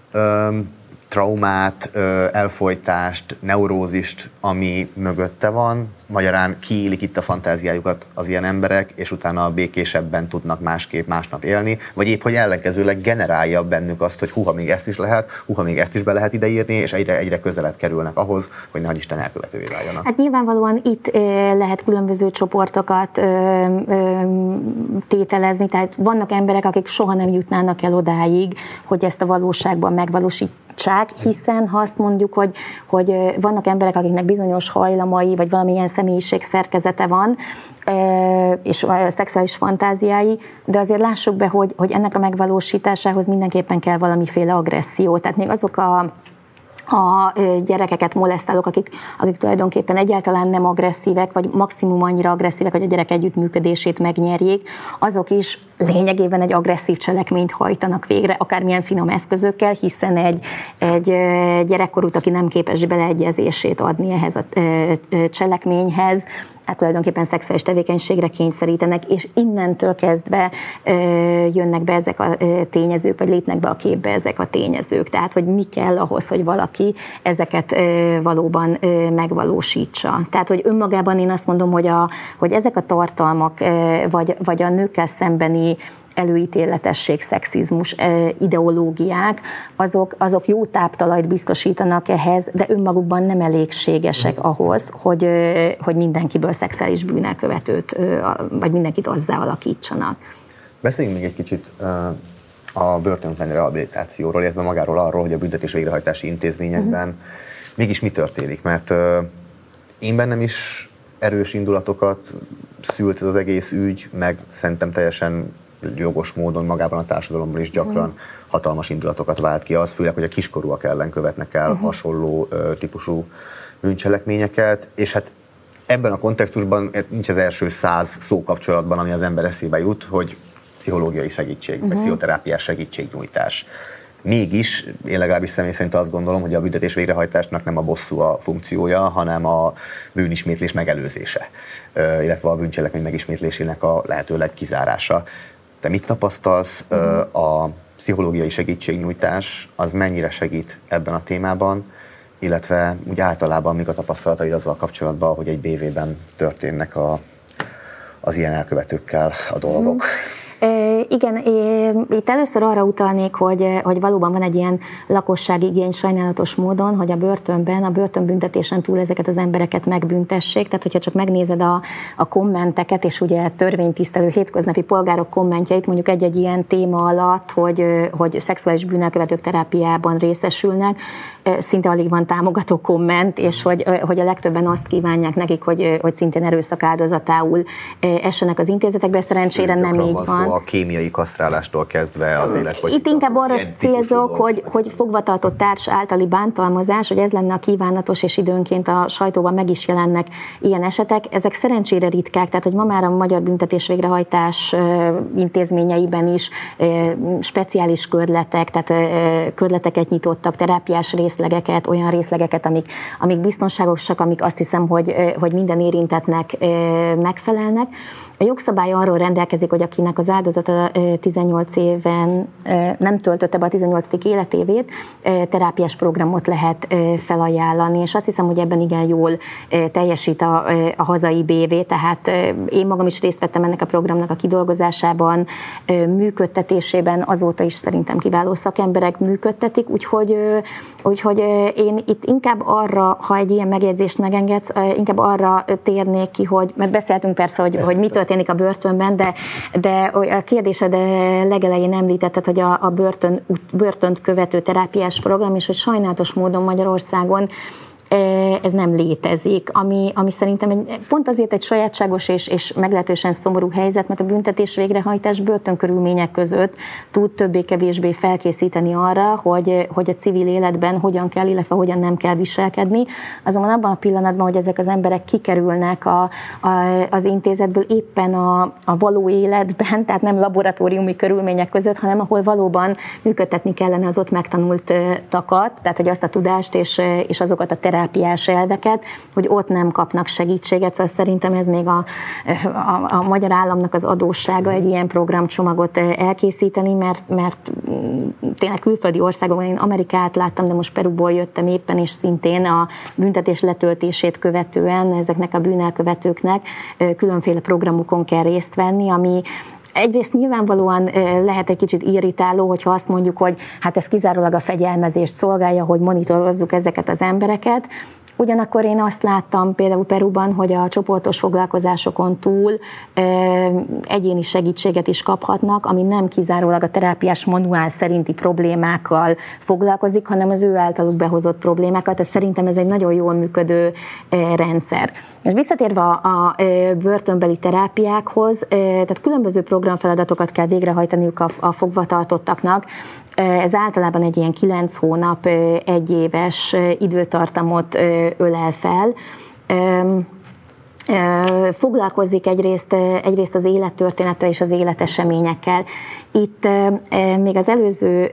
traumát, elfojtást, neurózist, ami mögötte van. Magyarán kiélik itt a fantáziájukat az ilyen emberek, és utána békésebben tudnak másnap élni, vagy épp, hogy ellenkezőleg generálja bennük azt, hogy húha, még ezt is lehet, húha, még ezt is be lehet ideírni, és egyre közelebb kerülnek ahhoz, hogy nehogy Isten elkövetővé váljanak. Hát nyilvánvalóan itt lehet különböző csoportokat tételezni, tehát vannak emberek, akik soha nem jutnának el odáig, hogy ezt a valóságban megvalósítsák, hiszen ha azt mondjuk, hogy vannak emberek, akiknek bizonyos hajlamai, vagy valamilyen személyiségszerkezete van, és a szexuális fantáziái, de azért lássuk be, hogy ennek a megvalósításához mindenképpen kell valamiféle agresszió. Tehát még azok a gyerekeket molesztálók, akik tulajdonképpen egyáltalán nem agresszívek, vagy maximum annyira agresszívek, hogy a gyerek együttműködését megnyerjék, azok is lényegében egy agresszív cselekményt hajtanak végre, akármilyen finom eszközökkel, hiszen egy gyerekkorút, aki nem képes beleegyezését adni ehhez a cselekményhez, hát tulajdonképpen szexuális tevékenységre kényszerítenek, és innentől kezdve jönnek be ezek a tényezők, vagy lépnek be a képbe ezek a tényezők. Tehát, hogy mi kell ahhoz, hogy valaki ezeket valóban megvalósítsa. Tehát, hogy önmagában én azt mondom, hogy ezek a tartalmak, vagy a nőkkel szembeni előítéletesség, szexizmus, ideológiák, azok jó táptalajt biztosítanak ehhez, de önmagukban nem elégségesek ahhoz, hogy mindenkiből szexuális bűnelkövetőt, vagy mindenkit azzá alakítsanak. Beszéljünk még egy kicsit a börtönben rehabilitációról, illetve magáról arról, hogy a büntetés végrehajtási intézményekben mégis mi történik, mert én bennem is erős indulatokat szült ez az egész ügy, meg szerintem teljesen jogos módon magában a társadalomban is gyakran hatalmas indulatokat vált ki az, főleg, hogy a kiskorúak ellen követnek el hasonló típusú bűncselekményeket, és hát ebben a kontextusban nincs az első 100 szókapcsolatban, ami az ember eszébe jut, hogy pszichológiai segítség, vagy pszichoterápiás segítségnyújtás. Mégis, én legalábbis személy szerint azt gondolom, hogy a büntetés végrehajtásnak nem a bosszú a funkciója, hanem a bűnismétlés megelőzése, illetve a bűncselekmény megismétlésének a lehetőleg kizárása. Te mit tapasztalsz, a pszichológiai segítségnyújtás az mennyire segít ebben a témában, illetve úgy általában mik a tapasztalataid azzal kapcsolatban, hogy egy BV-ben történnek az ilyen elkövetőkkel a dolgok? Igen, itt először arra utalnék, hogy valóban van egy ilyen lakosságigény sajnálatos módon, hogy a börtönben, a börtönbüntetésen túl ezeket az embereket megbüntessék, tehát hogyha csak megnézed a kommenteket, és ugye törvénytisztelő hétköznapi polgárok kommentjeit, mondjuk egy-egy ilyen téma alatt, hogy szexuális bűnelkövetők terápiában részesülnek, szinte alig van támogató komment, és hogy a legtöbben azt kívánják nekik, hogy szintén erőszak áldozatául essenek az intézetekbe, szerencsére nem így van. A kémiai kémiai kasztrálástól kezdve az életfogytiglan. Itt inkább arra célzok, hogy fogvatartott társ általi bántalmazás, hogy ez lenne a kívánatos, és időnként a sajtóban meg is jelennek ilyen esetek. Ezek szerencsére ritkák, tehát hogy ma már a magyar büntetésvégrehajtás intézményeiben is speciális körletek, tehát körleteket nyitottak, terápiás részlegeket, olyan részlegeket, amik biztonságosak, amik azt hiszem, hogy minden érintettnek megfelelnek. A jogszabály arról rendelkezik, hogy akinek az áldozata 18 éven nem töltötte be a 18. életévét, terápiás programot lehet felajánlani, és azt hiszem, hogy ebben igen jól teljesít a hazai BV, tehát én magam is részt vettem ennek a programnak a kidolgozásában, működtetésében, azóta is szerintem kiváló szakemberek működtetik, úgyhogy én itt inkább arra, ha egy ilyen megjegyzést megengedsz, inkább arra térnék ki, mert beszéltünk persze, hogy mi történik a börtönben, de a kérdésed legelején említetted, hogy a börtönt követő terápiás program, és hogy sajnálatos módon Magyarországon ez nem létezik, ami szerintem pont azért egy sajátságos és meglehetősen szomorú helyzet, mert a büntetés végrehajtás börtönkörülmények között tud többé-kevésbé felkészíteni arra, hogy a civil életben hogyan kell, illetve hogyan nem kell viselkedni. Azonban abban a pillanatban, hogy ezek az emberek kikerülnek az intézetből éppen a való életben, tehát nem laboratóriumi körülmények között, hanem ahol valóban működtetni kellene az ott megtanultakat, tehát hogy azt a tudást és azokat a terápiás elveket, hogy ott nem kapnak segítséget, szóval szerintem ez még a magyar államnak az adóssága egy ilyen programcsomagot elkészíteni, mert tényleg külföldi országokban, én Amerikát láttam, de most Peruból jöttem éppen, és szintén a büntetés letöltését követően ezeknek a bűnelkövetőknek különféle programokon kell részt venni, ami egyrészt nyilvánvalóan lehet egy kicsit irritáló, hogyha azt mondjuk, hogy hát ez kizárólag a fegyelmezést szolgálja, hogy monitorozzuk ezeket az embereket. Ugyanakkor én azt láttam például Peruban, hogy a csoportos foglalkozásokon túl egyéni segítséget is kaphatnak, ami nem kizárólag a terápiás manuál szerinti problémákkal foglalkozik, hanem az ő általuk behozott problémákat. Tehát szerintem ez egy nagyon jól működő rendszer. És visszatérve a börtönbeli terápiákhoz, tehát különböző programfeladatokat kell végrehajtaniuk a fogvatartottaknak. Ez általában egy ilyen 9 hónap, 1 éves időtartamot ölel fel. Foglalkozik egyrészt az élettörténettel és az életeseményekkel. Itt még az előző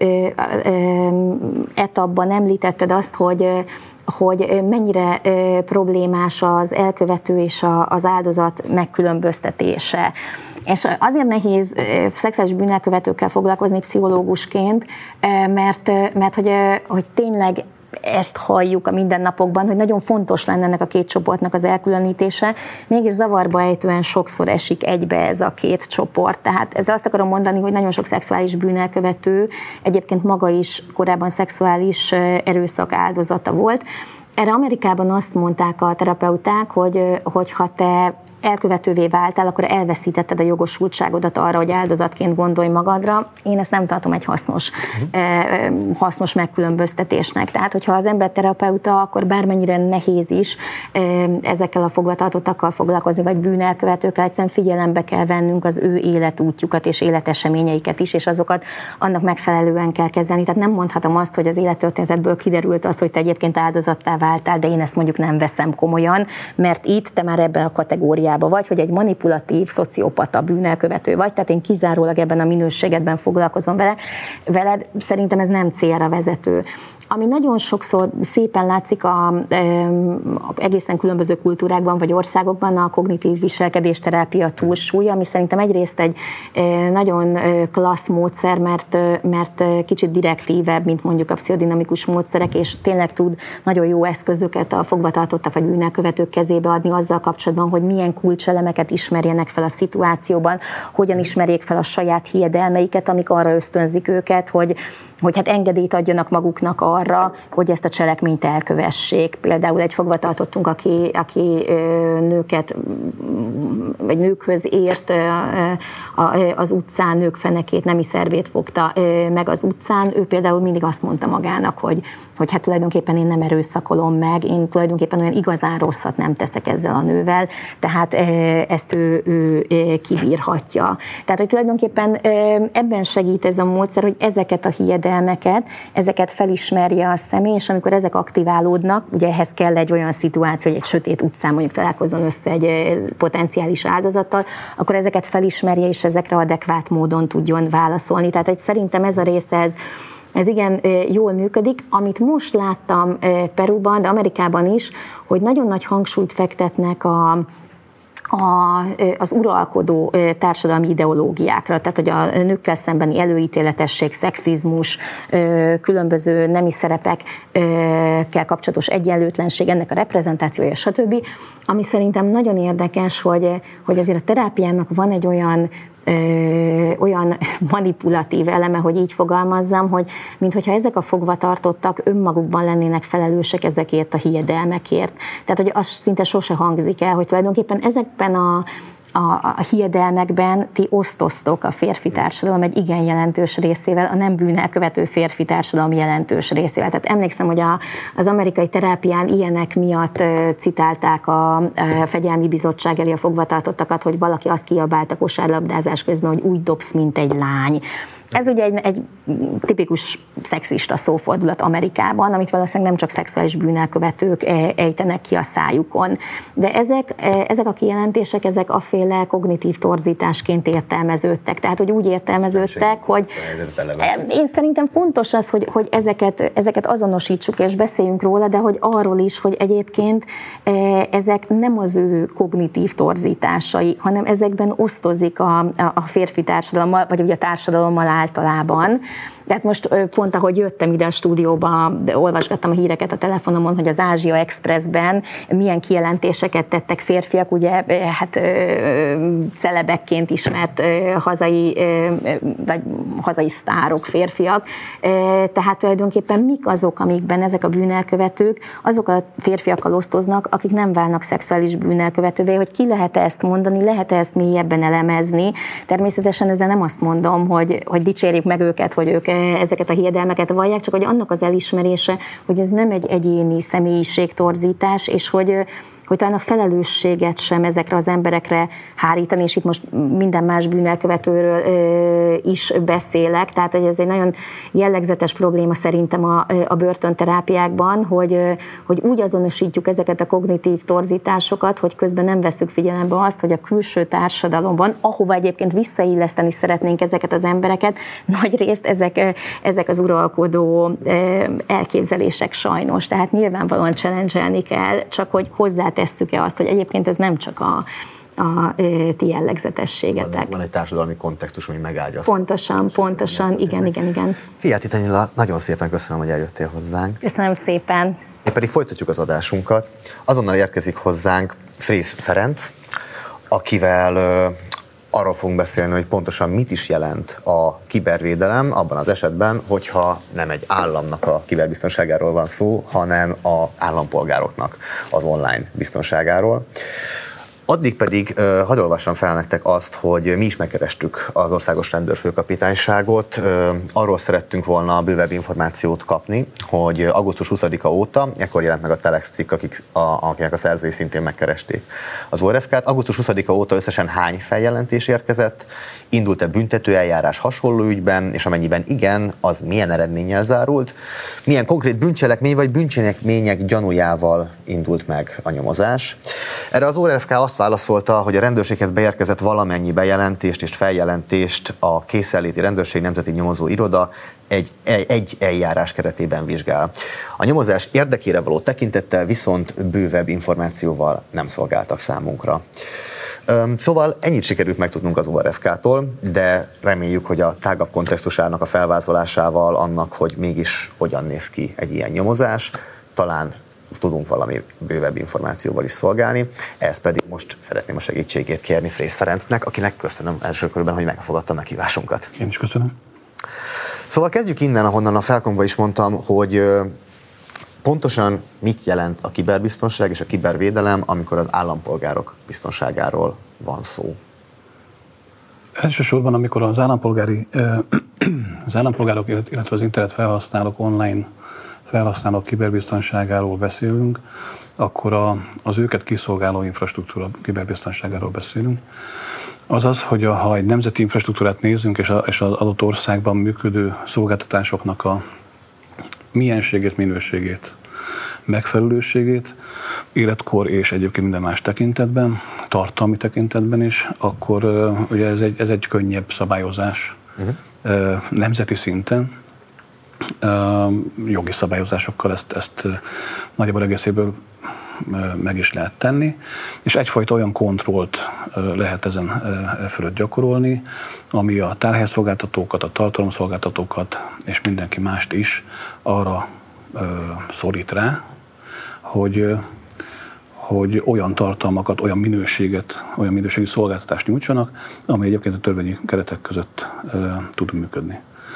etapban említetted azt, hogy mennyire problémás az elkövető és az áldozat megkülönböztetése. És azért nehéz szexuális bűnelkövetőkkel foglalkozni pszichológusként, mert hogy tényleg ezt halljuk a mindennapokban, hogy nagyon fontos lenne ennek a két csoportnak az elkülönítése, mégis zavarba ejtően sokszor esik egybe ez a két csoport. Tehát ezzel azt akarom mondani, hogy nagyon sok szexuális bűnelkövető egyébként maga is korábban szexuális erőszak áldozata volt. Erre Amerikában azt mondták a terapeuták, hogy ha te elkövetővé váltál, akkor elveszítetted a jogosultságodat arra, hogy áldozatként gondolj magadra. Én ezt nem tartom egy hasznos megkülönböztetésnek. Tehát, hogyha az ember terapeuta, akkor bármennyire nehéz is ezekkel a fogvatartottakkal foglalkozni, vagy bűnelkövetőkkel, egyszerűen figyelembe kell vennünk az ő életútjukat és életeseményeiket is, és azokat annak megfelelően kell kezelni. Tehát nem mondhatom azt, hogy az élettörténetből kiderült az, hogy te egyébként áldozattá váltál, de én ezt mondjuk nem veszem komolyan, mert itt te már ebben a kategóriában vagy, hogy egy manipulatív, szociopata bűnelkövető vagy, tehát én kizárólag ebben a minőségedben foglalkozom veled, szerintem ez nem célra vezető. Ami nagyon sokszor szépen látszik egészen különböző kultúrákban vagy országokban, a kognitív viselkedésterápia túlsúlya, ami szerintem egyrészt egy nagyon klassz módszer, mert kicsit direktívebb, mint mondjuk a pszichodinamikus módszerek, és tényleg tud nagyon jó eszközöket a fogvatartottak vagy bűnelkövetők kezébe adni azzal kapcsolatban, hogy milyen kulcselemeket ismerjenek fel a szituációban, hogyan ismerjék fel a saját hiedelmeiket, amik arra ösztönzik őket, hogy hát engedélyt adjanak maguknak arra, hogy ezt a cselekményt elkövessék. Például egy fogvatartottunk, aki nőket, vagy nőkhöz ért az utcán, nők fenekét, nemi szervét fogta meg az utcán. Ő például mindig azt mondta magának, hogy hát tulajdonképpen én nem erőszakolom meg, én tulajdonképpen olyan igazán rosszat nem teszek ezzel a nővel, tehát ezt ő kibírhatja. Tehát, hogy tulajdonképpen ebben segít ez a módszer, hogy ezeket a hiedelmeket, ezeket felismerje a személy, és amikor ezek aktiválódnak, ugye ehhez kell egy olyan szituáció, hogy egy sötét utcán mondjuk találkozzon össze egy potenciális áldozattal, akkor ezeket felismerje, és ezekre adekvát módon tudjon válaszolni. Tehát, hogy szerintem ez a része, ez igen jól működik. Amit most láttam Peruban, de Amerikában is, hogy nagyon nagy hangsúlyt fektetnek az uralkodó társadalmi ideológiákra, tehát hogy a nőkkel szembeni előítéletesség, szexizmus, különböző nemi szerepekkel kapcsolatos egyenlőtlenség, ennek a reprezentációja, stb. Ami szerintem nagyon érdekes, hogy azért a terápiának van egy olyan manipulatív eleme, hogy így fogalmazzam, hogy minthogyha ezek a fogvatartottak önmagukban lennének felelősek ezekért a hiedelmekért. Tehát, hogy az szinte sose hangzik el, hogy tulajdonképpen ezekben a hiedelmekben ti osztoztok a férfi társadalom egy igen jelentős részével, a nem bűnelkövető férfi társadalom jelentős részével. Tehát emlékszem, hogy az amerikai terápián ilyenek miatt citálták a fegyelmi bizottság elé a fogvatartottakat, hogy valaki azt kiabált a kosárlabdázás közben, hogy úgy dobsz, mint egy lány. Ez ugye egy tipikus szexista szófordulat Amerikában, amit valószínűleg nem csak szexuális bűnelkövetők ejtenek ki a szájukon. De ezek a kijelentések, ezek aféle kognitív torzításként értelmeződtek. Tehát, hogy úgy értelmeződtek, hogy én szerintem fontos az, hogy ezeket azonosítsuk és beszéljünk róla, de hogy arról is, hogy egyébként ezek nem az ő kognitív torzításai, hanem ezekben osztozik a férfi társadalommal, vagy ugye a társadalommal általában. Tehát most pont, ahogy jöttem ide a stúdióba, olvasgattam a híreket a telefonomon, hogy az Ázsia Expressben milyen kijelentéseket tettek férfiak, ugye hát celebekként ismert hazai sztárok, férfiak. Tehát tulajdonképpen mik azok, amikben ezek a bűnelkövetők, azok a férfiakkal osztoznak, akik nem válnak szexuális bűnelkövetővé, hogy ki lehet-e ezt mondani, lehet-e ezt mélyebben elemezni. Természetesen ezzel nem azt mondom, hogy dicsérjük meg őket, hogy ők ezeket a hiedelmeket vallják, csak hogy annak az elismerése, hogy ez nem egy egyéni személyiségtorzítás, és hogy talán a felelősséget sem ezekre az emberekre hárítani, és itt most minden más bűnelkövetőről is beszélek, tehát hogy ez egy nagyon jellegzetes probléma szerintem a börtönterápiákban, hogy úgy azonosítjuk ezeket a kognitív torzításokat, hogy közben nem veszük figyelembe azt, hogy a külső társadalomban, ahova egyébként visszailleszteni szeretnénk ezeket az embereket, nagyrészt ezek az uralkodó elképzelések sajnos. Tehát nyilvánvalóan challenge-elni kell, csak hogy hozzátesszük-e azt, hogy egyébként ez nem csak a ti jellegzetességetek. Van egy társadalmi kontextus, ami megáldja. Pontosan, igen. Fiát Tanyila, nagyon szépen köszönöm, hogy eljöttél hozzánk. Köszönöm szépen. Mi pedig folytatjuk az adásunkat. Azonnal érkezik hozzánk Frész Ferenc, akivel arról fogunk beszélni, hogy pontosan mit is jelent a kibervédelem abban az esetben, hogyha nem egy államnak a kiberbiztonságáról van szó, hanem az állampolgároknak az online biztonságáról. Addig pedig hadd olvassam fel nektek azt, hogy mi is megkerestük az Országos Rendőrfőkapitányságot. Arról szerettünk volna bővebb információt kapni, hogy augusztus 20-a óta, ekkor jelent meg a Telex cikk, akinek a szerzői szintén megkeresték az ORFK-t. Augusztus 20-a óta összesen hány feljelentés érkezett, indult-e büntetőeljárás hasonló ügyben, és amennyiben igen, az milyen eredménnyel zárult, milyen konkrét bűncselekmény vagy bűncselekmények gyanújával indult meg a nyomozás. Erre az ORFK azt válaszolta, hogy a rendőrséghez beérkezett valamennyi bejelentést és feljelentést a Készenléti Rendőrség Nemzeti Nyomozó Iroda egy eljárás keretében vizsgál. A nyomozás érdekére való tekintettel viszont bővebb információval nem szolgáltak számunkra. Szóval ennyit sikerült megtudnunk az ORFK-tól, de reméljük, hogy a tágabb kontextusának a felvázolásával annak, hogy mégis hogyan néz ki egy ilyen nyomozás, talán tudunk valami bővebb információval is szolgálni. Ehhez pedig most szeretném a segítségét kérni Frész Ferencnek, akinek köszönöm első körben, hogy megfogadta meghívásunkat. Én is köszönöm. Szóval kezdjük innen, ahonnan a felkomba is mondtam, hogy pontosan mit jelent a kiberbiztonság és a kibervédelem, amikor az állampolgárok biztonságáról van szó? Elsősorban, amikor az állampolgárok, illetve az internet felhasználók, online felhasználók kiberbiztonságáról beszélünk, akkor az őket kiszolgáló infrastruktúra kiberbiztonságáról beszélünk. Azaz, hogy ha egy nemzeti infrastruktúrát nézünk, és az adott országban működő szolgáltatásoknak a mienségét, minőségét, megfelelőségét, életkor és egyébként minden más tekintetben, tartalmi tekintetben is, akkor ugye ez egy könnyebb szabályozás nemzeti szinten. Jogi szabályozásokkal ezt nagyjából egészéből meg is lehet tenni, és egyfajta olyan kontrollt lehet ezen fölött gyakorolni, ami a tárhelyszolgáltatókat, a tartalomszolgáltatókat és mindenki mást is arra szorít rá, hogy olyan tartalmakat, olyan minőséget, olyan minőségi szolgáltatást nyújtsanak, amely egyébként a törvényi keretek között tud működni.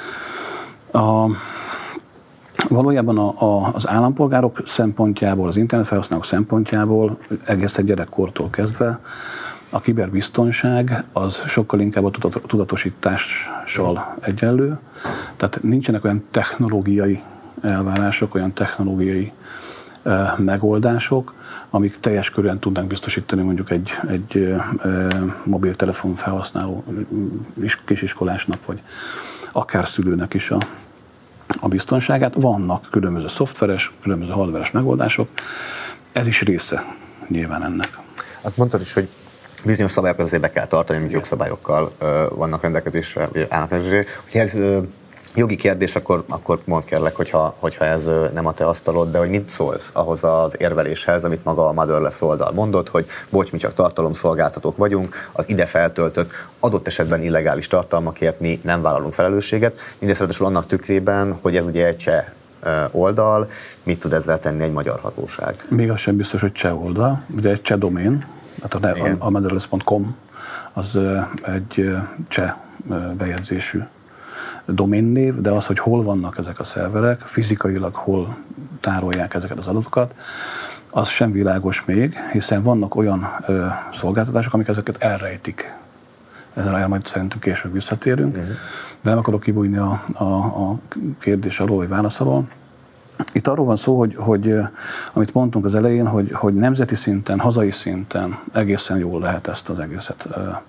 Valójában az állampolgárok szempontjából, az internetfelhasználók szempontjából egészen gyerekkortól kezdve a kiberbiztonság az sokkal inkább a tudatosítással egyenlő, tehát nincsenek olyan technológiai elvárások, olyan technológiai megoldások, amik teljes körűen tudnánk biztosítani mondjuk egy mobiltelefon felhasználó kisiskolásnak, vagy akár szülőnek is a biztonságát. Vannak különböző szoftveres, különböző hardveres megoldások, ez is része nyilván ennek. Hát mondtad is, hogy bizonyos szabályokat azért be kell tartani, amik jogszabályokkal vannak rendelkezésre, állnak rendelkezésre. Hogyha ez jogi kérdés, akkor mondd kérlek, hogyha ez nem a te asztalod, de hogy mit szólsz ahhoz az érveléshez, amit maga a Motherless oldal mondott, hogy bocs, mi csak tartalomszolgáltatók vagyunk, az ide feltöltött, adott esetben illegális tartalmakért mi nem vállalunk felelősséget, mindezt ráadásul annak tükrében, hogy ez ugye egy cseh oldal, mit tud ezzel tenni egy magyar hatóság? Még az sem biztos, hogy cseh oldal, ugye egy cseh domén, tehát a motherless.com az egy cseh bejegyzésű doménnév, de az, hogy hol vannak ezek a szerverek, fizikailag hol tárolják ezeket az adatokat, az sem világos még, hiszen vannak olyan szolgáltatások, amik ezeket elrejtik. Ezzel majd szerintem később visszatérünk, de nem akarok kibújni a kérdés alól, vagy válasz alól. Itt arról van szó, hogy amit mondtunk az elején, hogy nemzeti szinten, hazai szinten egészen jól lehet ezt az egészet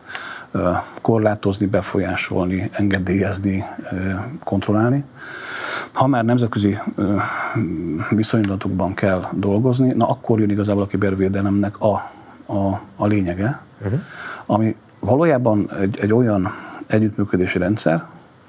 korlátozni, befolyásolni, engedélyezni, kontrollálni. Ha már nemzetközi viszonylatokban kell dolgozni, na akkor jön igazából a kibervédelemnek a lényege, ami valójában egy olyan együttműködési rendszer,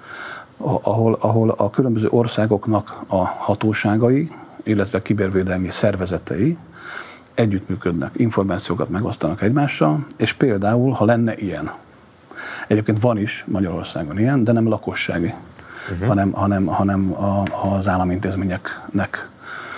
ahol a különböző országoknak a hatóságai, illetve a kibervédelmi szervezetei együttműködnek, információkat megosztanak egymással, és például, ha lenne ilyen, egyébként van is Magyarországon ilyen, de nem lakossági, hanem az államintézményeknek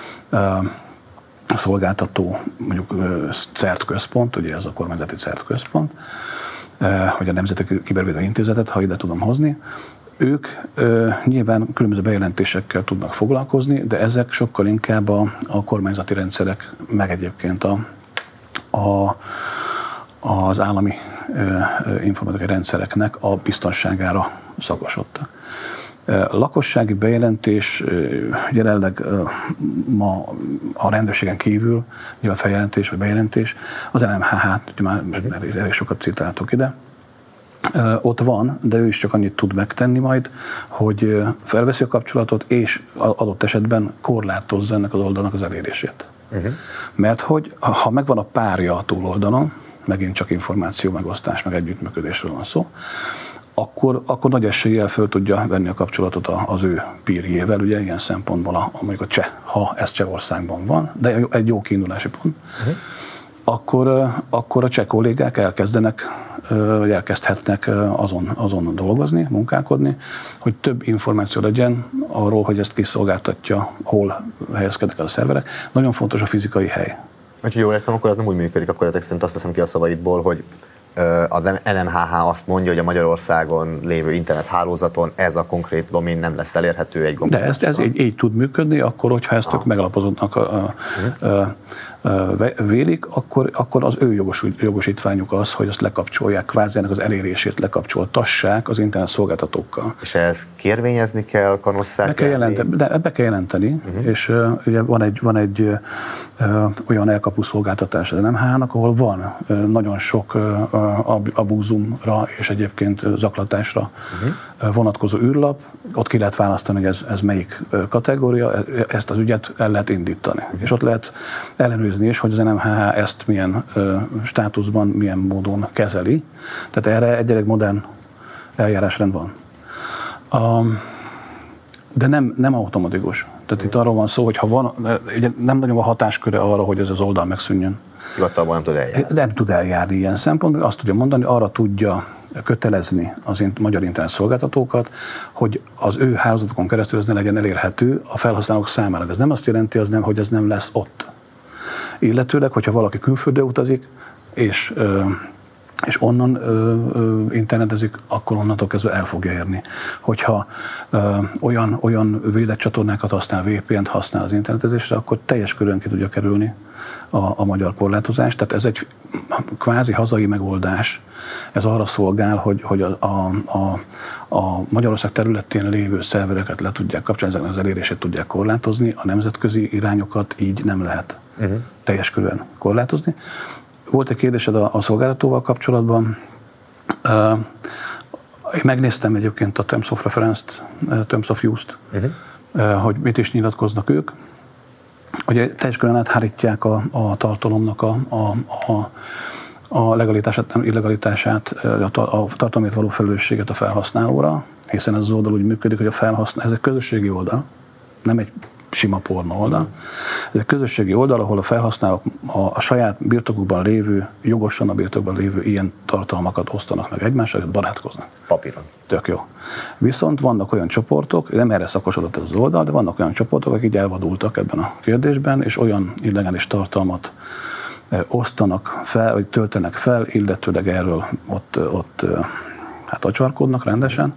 szolgáltató, mondjuk CERT központ, ugye ez a kormányzati CERT központ, vagy a Nemzeti Kibervédelmi Intézetet, ha ide tudom hozni, ők nyilván különböző bejelentésekkel tudnak foglalkozni, de ezek sokkal inkább a kormányzati rendszerek, meg egyébként az állami informatikai rendszereknek a biztonságára szakosodtak. Lakossági bejelentés jelenleg ma a rendőrségen kívül, nyilván feljelentés vagy bejelentés, az NMHH-t, már elég sokat citáltok ide, ott van, de ő is csak annyit tud megtenni majd, hogy felveszi a kapcsolatot, és adott esetben korlátozza ennek az oldalnak az elérését. Mert hogy ha megvan a párja a túloldalon, megint csak információ megosztás, meg együttműködésről van szó, akkor nagy eséllyel föl tudja venni a kapcsolatot az ő pírjével, ugye ilyen szempontból mondjuk a cseh, ha ez Csehországban van, de egy jó kiindulási pont, akkor a cseh kollégák elkezdhetnek azon dolgozni, munkálkodni, hogy több információ legyen arról, hogy ezt kiszolgáltatja, hol helyezkednek el a szerverek. Nagyon fontos a fizikai hely. Ha jól értem, akkor ez nem úgy működik, akkor ezek szerint azt veszem ki a szavaidból, hogy az NMHH azt mondja, hogy a Magyarországon lévő internethálózaton ez a konkrét domén nem lesz elérhető egy gombnyomással. De ez így tud működni, akkor, hogyha ezt ők megalapozottnak vélik, akkor az ő jogosítványuk az, hogy azt lekapcsolják, kvázi ennek az elérését lekapcsoltassák az internet szolgáltatókkal. És ezt kérvényezni kell, kanosszák kell? Be kell jelenteni, és ugye van egy olyan elkapu szolgáltatás az NMH-nak, ahol van nagyon sok abúzumra és egyébként zaklatásra vonatkozó űrlap, ott ki lehet választani, hogy ez melyik kategória, ezt az ügyet el lehet indítani. És ott lehet ellenőrizni is, hogy az NMHH ezt milyen státuszban, milyen módon kezeli. Tehát erre egy elég modern eljárásrend van. De nem automatikus. Tehát itt arról van szó, hogy ha van, nem nagyon van hatásköre arra, hogy ez az oldal megszűnjön. Hivatalban nem tud eljárni. Nem tud eljárni ilyen szempontból. Azt tudja mondani, arra tudja kötelezni az magyar internet szolgáltatókat, hogy az ő hálózatokon keresztül ez ne legyen elérhető a felhasználók számára. De ez nem azt jelenti, hogy ez nem lesz ott. Illetőleg, hogyha valaki külföldre utazik, és onnan internetezik, akkor onnantól kezdve el fogja érni. Hogyha olyan védett csatornákat használ, VPN-t használ az internetezésre, akkor teljes körülön ki tudja kerülni a magyar korlátozást. Tehát ez egy kvázi hazai megoldás. Ez arra szolgál, hogy a Magyarország területén lévő szervereket le tudják kapcsolni, ezeknek az elérését tudják korlátozni, a nemzetközi irányokat így nem lehet teljes körülön korlátozni. Volt egy kérdésed a szolgáltatóval kapcsolatban. Én megnéztem egyébként a Terms of Reference-t, Terms of Use-t, hogy mit is nyilatkoznak ők. Ugye teljes körülön áthárítják a tartalomnak a legalitását, nem illegalitását, a tartalomért való felelősséget a felhasználóra, hiszen ez az oldal úgy működik, hogy ez egy közösségi oldal, nem egy sima porno oldal. Ez egy közösségi oldal, ahol a felhasználók a saját birtokukban lévő, jogosan a birtokban lévő ilyen tartalmakat osztanak meg egymással, és barátkoznak. Papíron. Tök jó. Viszont vannak olyan csoportok, nem erre szakosodott ez az oldal, de vannak olyan csoportok, akik elvadultak ebben a kérdésben, és olyan illegális tartalmat osztanak fel, vagy töltenek fel, illetőleg erről ott acsarkodnak rendesen.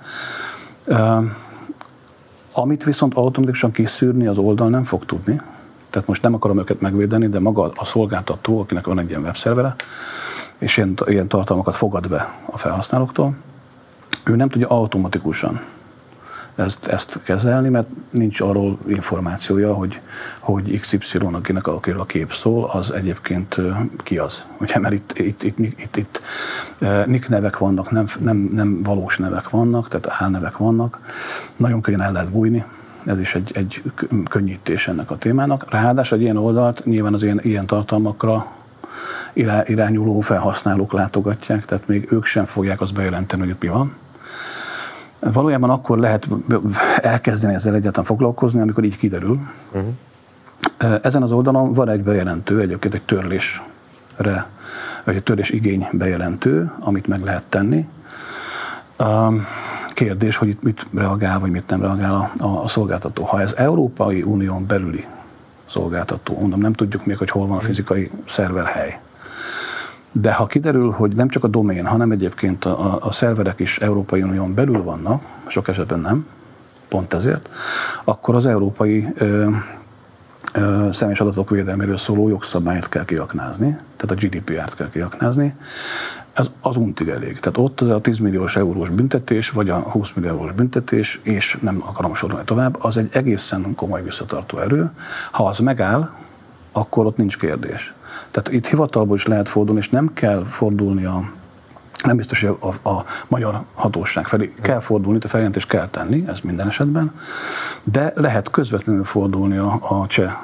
Amit viszont automatikusan kiszűrni az oldal nem fog tudni. Tehát most nem akarom őket megvédeni, de maga a szolgáltató, akinek van egy ilyen webszervere, és ilyen tartalmakat fogad be a felhasználóktól, ő nem tudja automatikusan ezt kezelni, mert nincs arról információja, hogy XY, akiről a kép szól, az egyébként ki az. Ugye, mert itt nick nevek vannak, nem valós nevek vannak, tehát álnevek vannak. Nagyon könnyen el lehet bújni. Ez is egy könnyítés ennek a témának. Ráadásul egy ilyen oldalt nyilván az ilyen tartalmakra irányuló felhasználók látogatják, tehát még ők sem fogják azt bejelenteni, hogy itt mi van. Valójában akkor lehet elkezdeni ezzel egyáltalán foglalkozni, amikor így kiderül. Ezen az oldalon van egy bejelentő, egyébként egy törlésre, vagy egy törlés igény bejelentő, amit meg lehet tenni. Kérdés, hogy itt mit reagál, vagy mit nem reagál a szolgáltató. Ha ez Európai Unión belüli szolgáltató, mondom, nem tudjuk még, hogy hol van a fizikai szerverhely. De ha kiderül, hogy nem csak a domén, hanem egyébként a szerverek is Európai Unión belül vannak, sok esetben nem, pont ezért, akkor az európai személyes adatok védelméről szóló jogszabályt kell kiaknázni, tehát a GDPR-t kell kiaknázni. Ez az untig elég. Tehát ott az a 10 milliós eurós büntetés, vagy a 20 millió eurós büntetés, és nem akarom sorolni tovább, az egy egészen komoly visszatartó erő. Ha az megáll, akkor ott nincs kérdés. Tehát itt hivatalból is lehet fordulni, és nem kell fordulni nem biztos, hogy a magyar hatóság felé kell fordulni, a feljelentést kell tenni, ez minden esetben, de lehet közvetlenül fordulni a cseh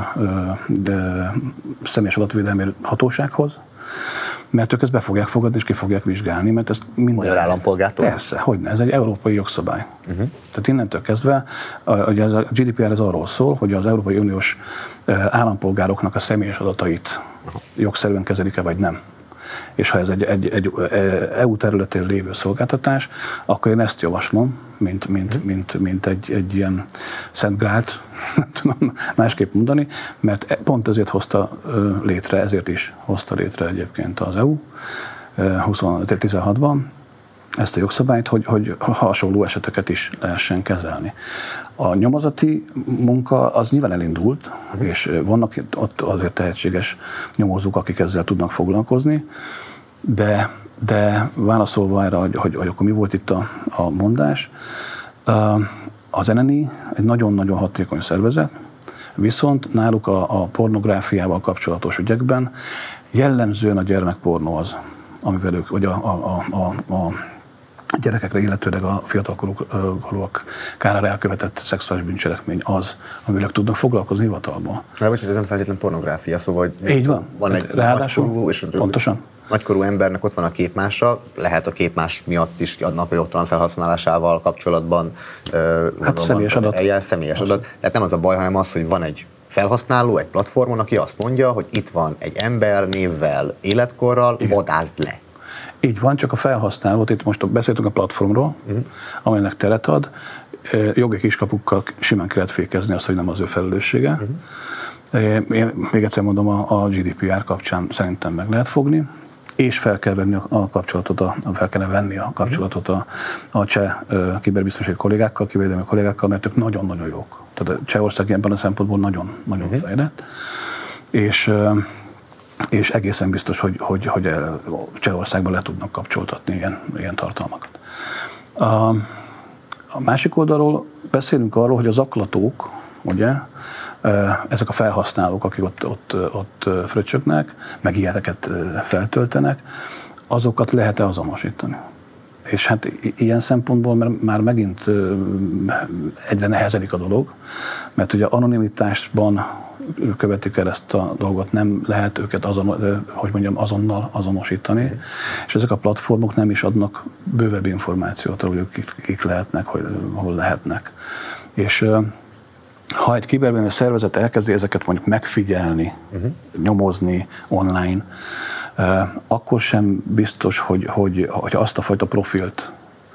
személyes adatvédelmi hatósághoz, mert ők ezt be fogják fogadni, és ki fogják vizsgálni, mert ezt minden... Magyar állampolgártól? Persze, hogyne, ez egy európai jogszabály. Tehát innentől kezdve, ugye a GDPR ez arról szól, hogy az Európai Uniós állampolgároknak a személyes adatait jogszerűen kezelik-e, vagy nem. És ha ez egy EU területén lévő szolgáltatás, akkor én ezt javaslom, mint egy ilyen szent grált, nem tudom másképp mondani, mert pont ezért hozta létre, ezért is hozta létre egyébként az EU 2016-ban ezt a jogszabályt, hogy hasonló eseteket is lehessen kezelni. A nyomozati munka az nyilván elindult, és vannak ott azért tehetséges nyomozók, akik ezzel tudnak foglalkozni, de válaszolva erre, hogy akkor mi volt itt a mondás, az NNI egy nagyon-nagyon hatékony szervezet, viszont náluk a pornográfiával kapcsolatos ügyekben jellemzően a gyermekpornó az, amivel ők, vagy a gyerekekre, illetőleg a fiatalkorúak kárára elkövetett szexuális bűncselekmény az, amivel tudnak foglalkozni hivatalban. Bocsánat, ez nem feltétlenül pornográfia, szóval így van egy nagykorú, és pontosan. Nagykorú embernek ott van a képmása, lehet a képmás miatt is a napi jogtalan felhasználásával kapcsolatban személyes adat. Személyes adat. Tehát nem az a baj, hanem az, hogy van egy felhasználó egy platformon, aki azt mondja, hogy itt van egy ember névvel, életkorral, vadázd le. Így van, csak a felhasználót, itt most beszéltünk a platformról, amelynek teret ad, jogi kiskapukkal simán kellett fékezni azt, hogy nem az ő felelőssége. Én még egyszer mondom, a GDPR kapcsán szerintem meg lehet fogni, és fel kell venni a kapcsolatot a cseh kiberbiztonsági kollégákkal, kibervédelmi kollégákkal, mert ők nagyon-nagyon jók. Tehát Csehország ebben a szempontból nagyon fejlett, és egészen biztos, hogy Csehországban le tudnak kapcsoltatni ilyen tartalmakat. A másik oldalról beszélünk arról, hogy a zaklatók, ugye, ezek a felhasználók, akik ott fröccsögnek, meg ilyeneket feltöltenek, azokat lehet-e azonosítani? És hát ilyen szempontból már megint egyre nehezedik a dolog, mert ugye anonimitásban követik el ezt a dolgot, nem lehet őket azonnal azonosítani, és ezek a platformok nem is adnak bővebb információt, hogy kik lehetnek, hol lehetnek. És ha egy kibervédelmi szervezet elkezdi ezeket mondjuk megfigyelni, nyomozni online, akkor sem biztos, hogy azt a fajta profilt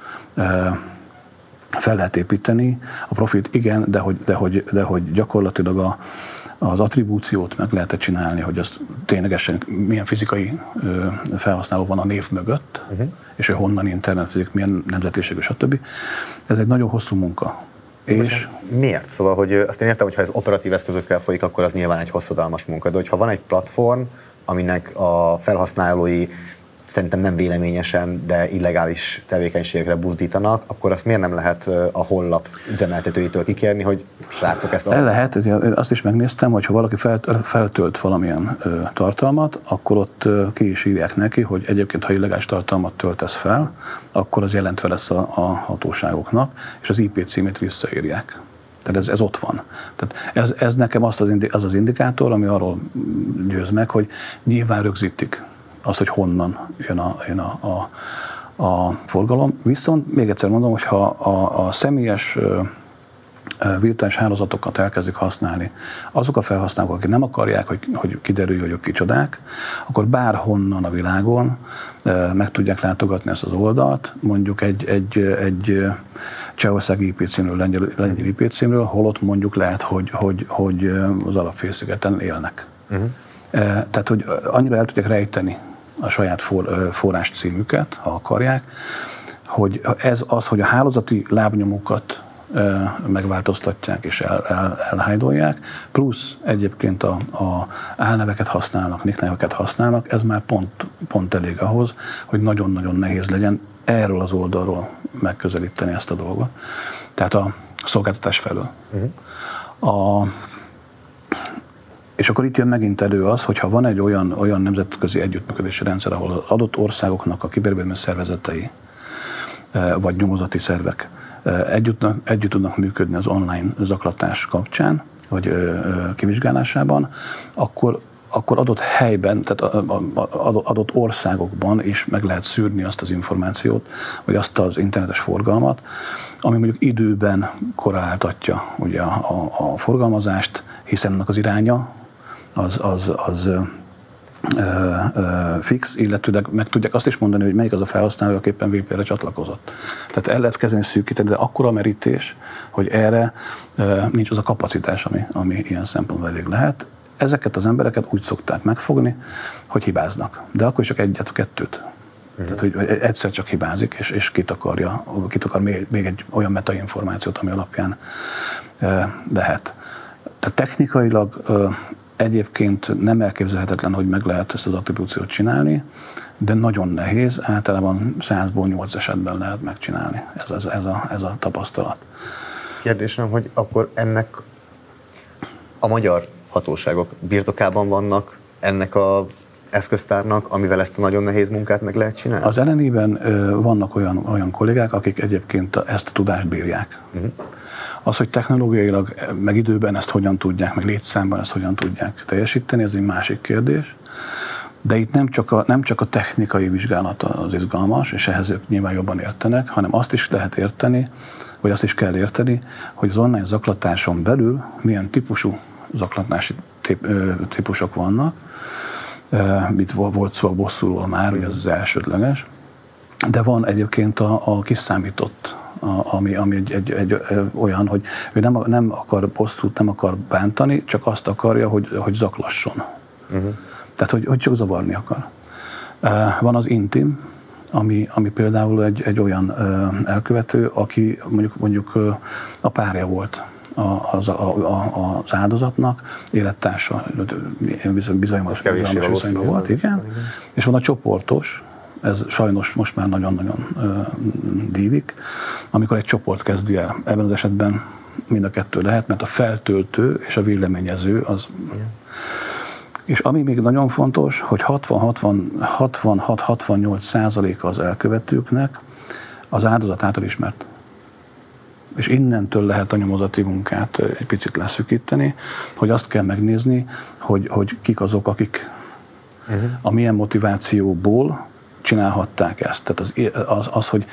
fel lehet építeni. A profilt igen, de hogy gyakorlatilag az attribúciót meg lehet csinálni, hogy az ténylegesen milyen fizikai felhasználó van a név mögött, és hogy honnan internetezik, milyen nemzetiségű, stb. Ez egy nagyon hosszú munka. És miért? Szóval, hogy azt én értem, hogy ha ez operatív eszközökkel folyik, akkor az nyilván egy hosszadalmas munka, de hogyha van egy platform, aminek a felhasználói szerintem nem véleményesen, de illegális tevékenységekre buzdítanak, akkor azt miért nem lehet a honlap üzemeltetőitől kikérni, hogy srácok ezt... Lehet, azt is megnéztem, hogy ha valaki feltölt valamilyen tartalmat, akkor ott ki is írják neki, hogy egyébként, ha illegális tartalmat töltesz fel, akkor az jelentve lesz a hatóságoknak, és az IP címét visszaírják. Tehát ez ott van. Tehát ez nekem az indikátor, ami arról győz meg, hogy nyilván rögzítik az, hogy honnan jön a forgalom. Viszont még egyszer mondom, hogy ha a személyes virtuális hálózatokat elkezdik használni, azok a felhasználók, akik nem akarják, hogy kiderüljön, hogy ők kicsodák, akkor bárhonnan a világon meg tudják látogatni ezt az oldalt, mondjuk egy csehországi IP címről, lengyel IP címről, holott mondjuk lehet, hogy az Alapfélszigeten élnek. Tehát, hogy annyira el tudják rejteni a saját forrás címüket, ha akarják, hogy ez az, hogy a hálózati lábnyomokat megváltoztatják és elhájdolják, plusz egyébként a álneveket használnak, nickneveket használnak, ez már pont elég ahhoz, hogy nagyon-nagyon nehéz legyen erről az oldalról megközelíteni ezt a dolgot. Tehát a szolgáltatás felől. És akkor itt jön megint elő az, hogyha van egy olyan nemzetközi együttműködési rendszer, ahol az adott országoknak a kibervédelmi szervezetei vagy nyomozati szervek együtt tudnak működni az online zaklatás kapcsán, vagy kivizsgálásában, akkor adott helyben, tehát adott országokban is meg lehet szűrni azt az információt, vagy azt az internetes forgalmat, ami mondjuk időben korreláltatja ugye a forgalmazást, hiszen annak az iránya az fix, illetőleg meg tudják azt is mondani, hogy melyik az a felhasználó, aki éppen VPN-re csatlakozott. Tehát el lehet kezdeni szűkíteni, de akkora merítés, hogy erre nincs az a kapacitás, ami ilyen szempontból elég lehet. Ezeket az embereket úgy szokták megfogni, hogy hibáznak. De akkor is csak egyet, kettőt. Tehát, hogy egyszer csak hibázik, és kitakar még egy olyan metainformációt, ami alapján lehet. Tehát technikailag egyébként nem elképzelhetetlen, hogy meg lehet ezt az attribúciót csinálni, de nagyon nehéz, általában 100-ból 8 esetben lehet megcsinálni. Ez a tapasztalat. Kérdésem, hogy akkor ennek a magyar hatóságok birtokában vannak ennek az eszköztárnak, amivel ezt a nagyon nehéz munkát meg lehet csinálni? Az LNI-ben vannak olyan kollégák, akik egyébként ezt a tudást bírják. Az, hogy technológiailag, meg időben ezt hogyan tudják, meg létszámban ezt hogyan tudják teljesíteni, ez egy másik kérdés. De itt nem csak a technikai vizsgálat az izgalmas, és ehhez ők nyilván jobban értenek, hanem azt is lehet érteni, vagy azt is kell érteni, hogy az online zaklatáson belül milyen típusú zaklatási típusok vannak. Itt volt szó a bosszúról már, ugye ez az elsődleges, de van egyébként a kiszámított, ami egy olyan, hogy ő nem akar bosszút, nem akar bántani, csak azt akarja, hogy zaklasson. Tehát, hogy csak zavarni akar. Van az intim, ami például egy olyan elkövető, aki mondjuk a párja volt az áldozatnak, élettársa, bizonyos viszonyban volt, igen. És van a csoportos, ez sajnos most már nagyon-nagyon dívik, amikor egy csoport kezdi el. Ebben az esetben mind a kettő lehet, mert a feltöltő és a véleményező az... És ami még nagyon fontos, hogy 66-68% az elkövetőknek az áldozat által ismert. És innentől lehet a nyomozati munkát egy picit leszűkíteni, hogy azt kell megnézni, hogy kik azok, akik a milyen motivációból csinálhatták ezt. Tehát az hogy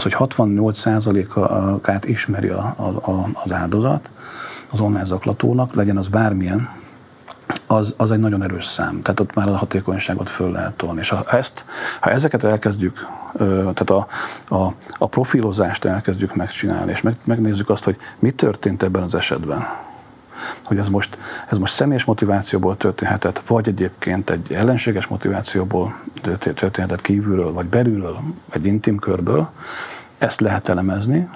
68%-át ismeri az áldozat, az online zaklatónak, legyen az bármilyen, az egy nagyon erős szám. Tehát ott már a hatékonyságot föl lehet tolni. És ha ezeket elkezdjük, tehát a profilozást elkezdjük megcsinálni, és megnézzük azt, hogy mi történt ebben az esetben, hogy ez most személyes motivációból történhetett, vagy egyébként egy ellenséges motivációból történhetett kívülről, vagy belülről, egy intim körből, ezt lehet elemezni.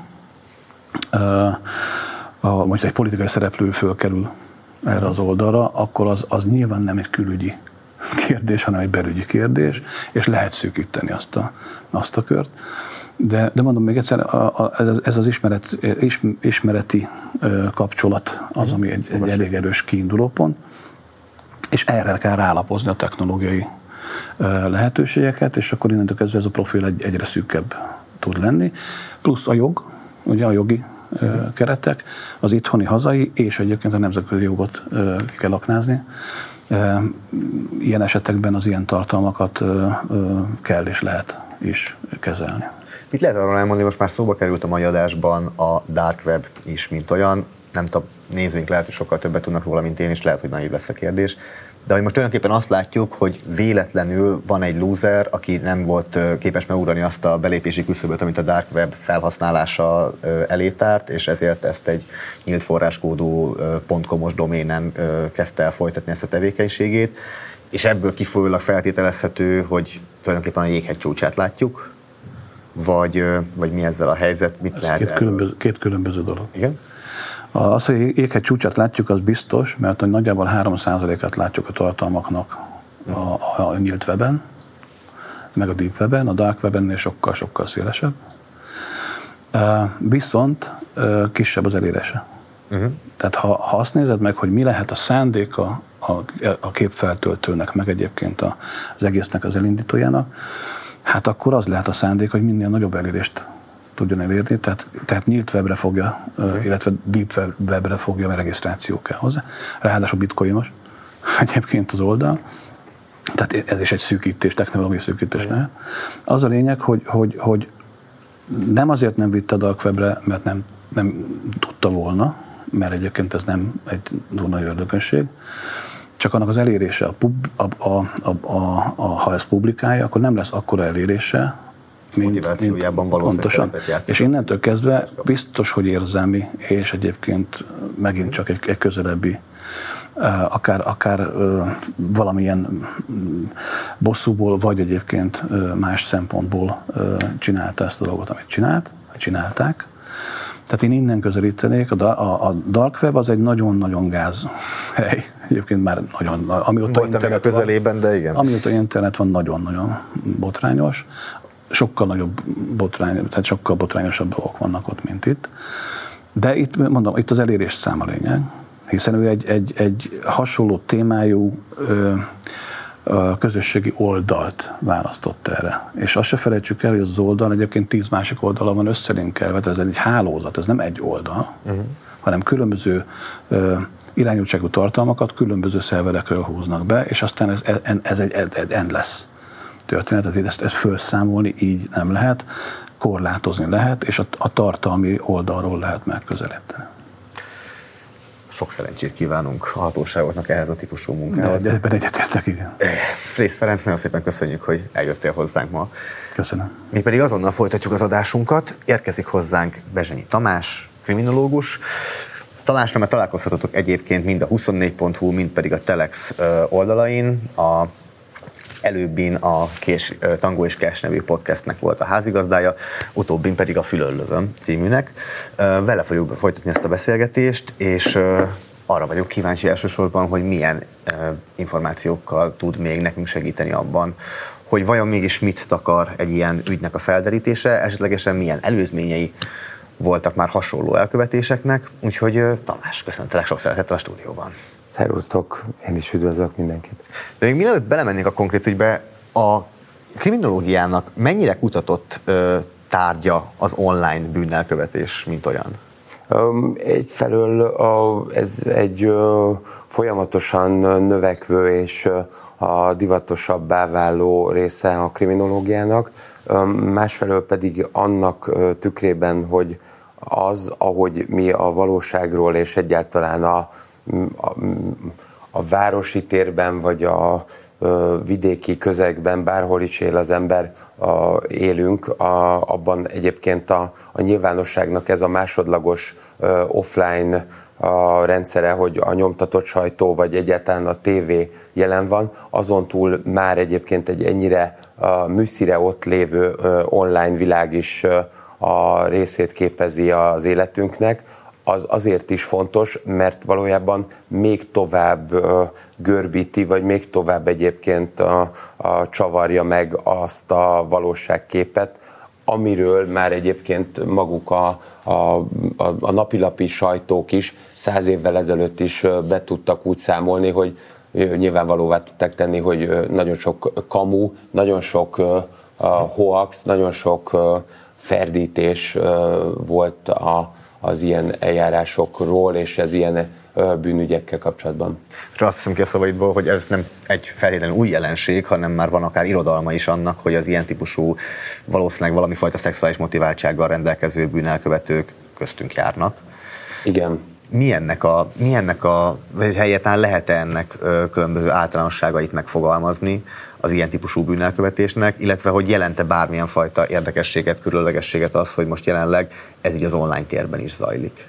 Most egy politikai szereplő fölkerül erre az oldalra, akkor az nyilván nem egy külügyi kérdés, hanem egy belügyi kérdés, és lehet szűkíteni azt a kört. De mondom még egyszer, ez az ismereti kapcsolat az, ami egy elég erős kiindulópont, és erre kell rálapozni a technológiai lehetőségeket, és akkor innentől kezdve ez a profil egyre szűkebb tud lenni. Plusz a jog, ugye a jogi keretek, az itthoni, hazai, és egyébként a nemzetközi jogot ki kell aknázni. Ilyen esetekben az ilyen tartalmakat kell és lehet is kezelni. Mit lehet arról elmondani, most már szóba került a mai adásban a dark web is, mint olyan, nem tudom, nézőink lehet, hogy sokkal többet tudnak róla, mint én, és lehet, hogy naív lesz a kérdés. De hogy most tulajdonképpen azt látjuk, hogy véletlenül van egy loser, aki nem volt képes megugrani azt a belépési küszöböt, amit a dark web felhasználása elé tárt, és ezért ezt egy nyílt forráskódú .com-os doménen kezdte el folytatni ezt a tevékenységét, és ebből kifolyólag feltételezhető, hogy tulajdonképpen a jéghegy csúcsát látjuk, vagy mi ezzel a helyzet, mit ez lehet két különböző dolog. Igen? Az, hogy jéghegy csúcsát látjuk, az biztos, mert nagyjából 3%-át látjuk a tartalmaknak a nyílt weben, meg a deep weben, a dark weben sokkal szélesebb. Viszont kisebb az elérése. Tehát ha azt nézed meg, hogy mi lehet a szándéka a képfeltöltőnek, meg egyébként az egésznek az elindítójának, hát akkor az lehet a szándék, hogy minél nagyobb elérést tudjon elérni, tehát nyílt webre fogja, illetve deep webre fogja, mert regisztráció kell hozzá. Ráadásul bitcoinos egyébként az oldal. Tehát ez is egy szűkítés, technológiai szűkítés lehet. Az a lényeg, hogy nem azért nem vitte a dark webre, mert nem tudta volna, mert egyébként ez nem egy nagy ördögösség, csak annak az elérése, ha ezt publikálja, akkor nem lesz akkora elérése, motivációjában valószínűleg szerepet játszik. És innentől kezdve biztos, hogy érzelmi, és egyébként megint csak egy közelebbi akár valamilyen bosszúból, vagy egyébként más szempontból csinálta ezt a dolgot, amit csinálták. Tehát én innen közelítenék, a dark web az egy nagyon-nagyon gáz hely. Egyébként már nagyon, amióta internet a közelében, de igen. Amióta internet van, nagyon-nagyon botrányos. Sokkal nagyobb tehát sokkal botrányosabb dolgok vannak ott, mint itt. De itt, mondom, itt az elérés szám a lényeg, hiszen ő egy hasonló témájú közösségi oldalt választott erre. És azt se felejtsük el, hogy az oldal egyébként 10 másik oldala van összelinkelve, tehát ez egy hálózat, ez nem egy oldal, hanem különböző irányultságú tartalmakat különböző szerverekről húznak be, és aztán ez egy endless történet, tehát ezt felszámolni így nem lehet, korlátozni lehet, és a tartalmi oldalról lehet megközelíteni. Sok szerencsét kívánunk a hatóságoknak ehhez a típusú munkához. De ebben egyetértek, igen. Frész Ferenc, nagyon szépen köszönjük, hogy eljöttél hozzánk ma. Köszönöm. Mi pedig azonnal folytatjuk az adásunkat. Érkezik hozzánk Bezsenyi Tamás, kriminológus. Tamásra már találkozhatatok egyébként mind a 24.hu, mind pedig a Telex oldalain. Előbbin a Tangó és Cash nevű podcastnek volt a házigazdája, utóbbin pedig a Fülöllövöm címűnek. Vele fogjuk folytatni ezt a beszélgetést, és arra vagyok kíváncsi elsősorban, hogy milyen információkkal tud még nekünk segíteni abban, hogy vajon mégis mit takar egy ilyen ügynek a felderítése, esetlegesen milyen előzményei voltak már hasonló elkövetéseknek. Úgyhogy Tamás, köszöntelek sok szeretettel a stúdióban. Szervusztok, én is üdvözlök mindenkit. De még mielőtt belemennénk a konkrét ügybe, a kriminológiának mennyire kutatott tárgya az online bűnelkövetés, mint olyan? Egyfelől ez egy folyamatosan növekvő és a divatosabbá váló része a kriminológiának, másfelől pedig annak tükrében, hogy az, ahogy mi a valóságról és egyáltalán a városi térben, vagy a vidéki közegben, bárhol is él az ember, élünk, abban egyébként a nyilvánosságnak ez a másodlagos offline rendszere, hogy a nyomtatott sajtó, vagy egyáltalán a tévé jelen van, azon túl már egyébként egy ennyire műszire ott lévő online világ is a részét képezi az életünknek. Az azért is fontos, mert valójában még tovább görbíti, vagy még tovább egyébként csavarja meg azt a valóságképet, amiről már egyébként maguk a napilapi sajtók is 100 évvel ezelőtt is be tudtak úgy számolni, hogy nyilvánvalóvá tudták tenni, hogy nagyon sok kamu, nagyon sok hoax, nagyon sok ferdítés volt az ilyen eljárásokról és az ilyen bűnügyekkel kapcsolatban. Csak azt hiszem ki a szavaidból, hogy ez nem egy feltétlenül új jelenség, hanem már van akár irodalma is annak, hogy az ilyen típusú, valószínűleg valamifajta szexuális motiváltsággal rendelkező bűnelkövetők köztünk járnak. Igen. Vagy egyáltalán lehet-e ennek különböző általánosságait megfogalmazni az ilyen típusú bűnelkövetésnek, illetve hogy jelente bármilyen fajta érdekességet, különlegességet az, hogy most jelenleg ez így az online térben is zajlik?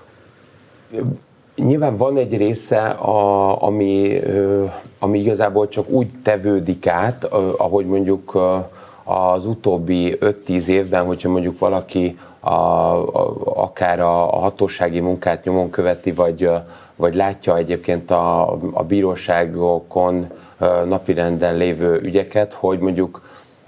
Nyilván van egy része, ami igazából csak úgy tevődik át, ahogy mondjuk az utóbbi 5-10 évben, hogyha mondjuk valaki akár a hatósági munkát nyomon követi, vagy látja egyébként a bíróságokon napirenden lévő ügyeket, hogy mondjuk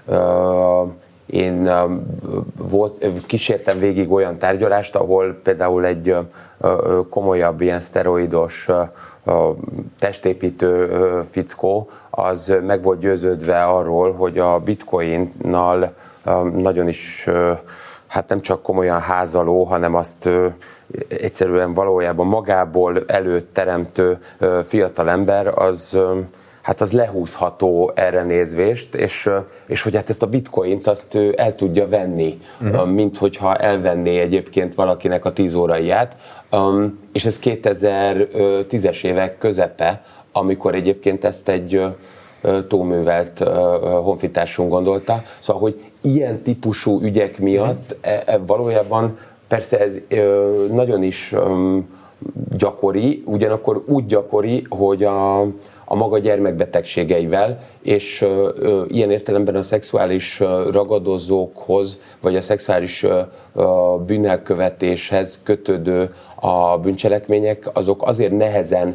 én kísértem végig olyan tárgyalást, ahol például egy komolyabb ilyen szteroidos testépítő fickó, az meg volt győződve arról, hogy a bitcoinnal nagyon is, hát nem csak komolyan házaló, hanem azt egyszerűen valójában magából előteremtő fiatalember, az lehúzható erre nézvést, és hogy hát ezt a bitcoint azt el tudja venni, mint hogyha elvenné egyébként valakinek a 10 óraiját. És ez 2010-es évek közepe, amikor egyébként ezt egy túlművelt honfitársunk gondolta. Szóval, hogy ilyen típusú ügyek miatt valójában persze ez nagyon is gyakori, ugyanakkor úgy gyakori, hogy a maga gyermekbetegségeivel, és ilyen értelemben a szexuális ragadozókhoz, vagy a szexuális bűnelkövetéshez kötődő a bűncselekmények, azok azért nehezen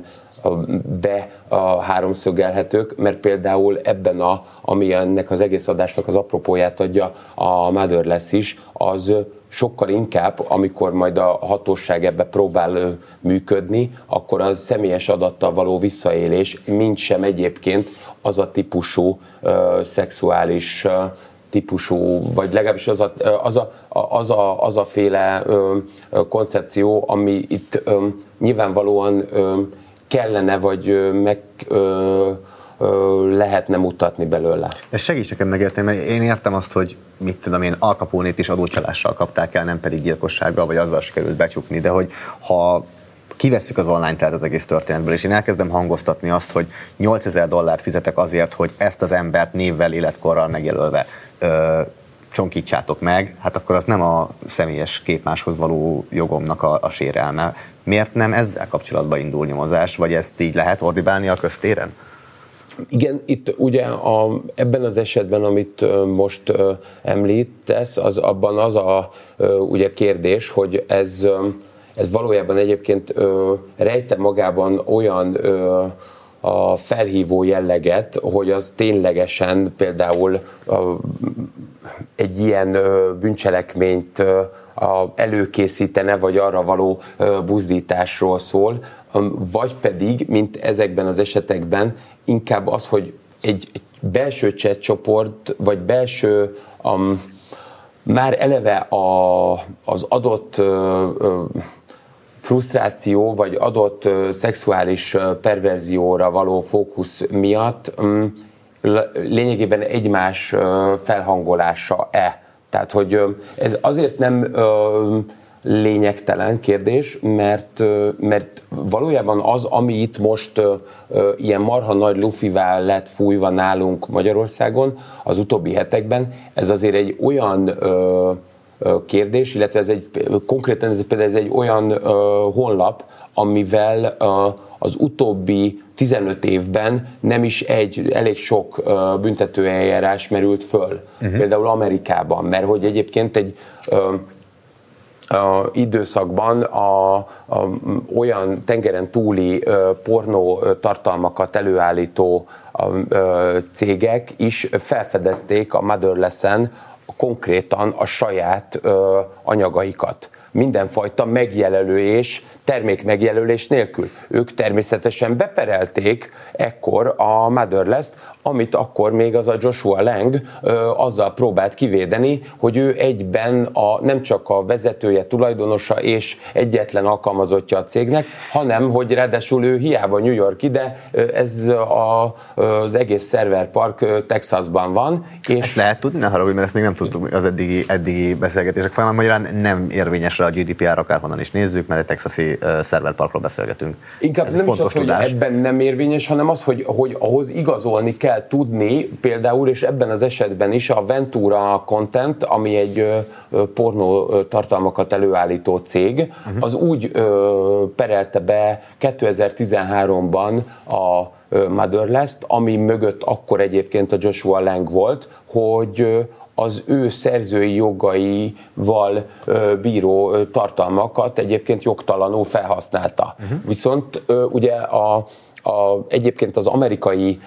háromszögelhetők, mert például ebben ami ennek az egész adásnak az apropóját adja, a Motherless is, az sokkal inkább, amikor majd a hatóság ebbe próbál működni, akkor az személyes adattal való visszaélés, mint sem egyébként az a típusú szexuális típusú, vagy legalábbis az a féle koncepció, ami itt nyilvánvalóan kellene, vagy meg lehetne mutatni belőle. Ez segíts nekem megérteni, mert én értem azt, hogy mit tudom én, Al Capone-t is adócsalással kapták el, nem pedig gyilkossággal, vagy azzal sikerült becsukni, de hogy ha kivesszük az online teret az egész történetből, és én elkezdem hangoztatni azt, hogy $8000 fizetek azért, hogy ezt az embert névvel, életkorral megjelölve csonkítsátok meg, hát akkor az nem a személyes képmáshoz való jogomnak a sérelme. Miért nem ezzel kapcsolatban indul nyomozás, vagy ezt így lehet ordibálni a köztéren? Igen, itt ugye ebben az esetben, amit most említesz, abban az a ugye kérdés, hogy ez valójában egyébként rejte magában olyan a felhívó jelleget, hogy az ténylegesen például egy ilyen bűncselekményt előkészítene, vagy arra való buzdításról szól, vagy pedig, mint ezekben az esetekben, inkább az, hogy egy belső chatcsoport, vagy belső már eleve az adott frusztráció, vagy adott szexuális perverzióra való fókusz miatt lényegében egymás felhangolása-e. Tehát, hogy ez azért nem lényegtelen kérdés, mert valójában az, ami itt most ilyen marha nagy lufivá lett fújva nálunk Magyarországon az utóbbi hetekben, ez azért egy olyan kérdés, illetve konkrétan ez egy olyan honlap, amivel az utóbbi 15 évben nem is elég sok büntetőeljárás merült föl. Például Amerikában, mert hogy egyébként egy időszakban olyan tengeren túli pornó tartalmakat előállító cégek is felfedezték a Motherless-en konkrétan a saját anyagaikat. Mindenfajta megjelölés, termékmegjelölés nélkül. Ők természetesen beperelték ekkor a Motherless-t, amit akkor még az a Joshua Lang azzal próbált kivédeni, hogy ő egyben nem csak a vezetője, tulajdonosa és egyetlen alkalmazottja a cégnek, hanem hogy ráadásul ő hiába New York-i, de ez az egész szerverpark Texasban van. És ezt lehet tudni, ne haragudj, mert ezt még nem tudtuk az eddigi beszélgetések folyamán, magyarán nem érvényes a GDPR, akárhonnan is nézzük, mert egy texasi szerverparkról beszélgetünk. Inkább nem is az, hogy ebben nem érvényes, hanem az, hogy ahhoz igazolni kell tudni, például, és ebben az esetben is a Ventura Content, ami egy pornó tartalmakat előállító cég, az úgy perelte be 2013-ban a Motherless-t, ami mögött akkor egyébként a Joshua Lang volt, hogy az ő szerzői jogaival bíró tartalmakat egyébként jogtalanul felhasználta. Viszont ugye egyébként az amerikai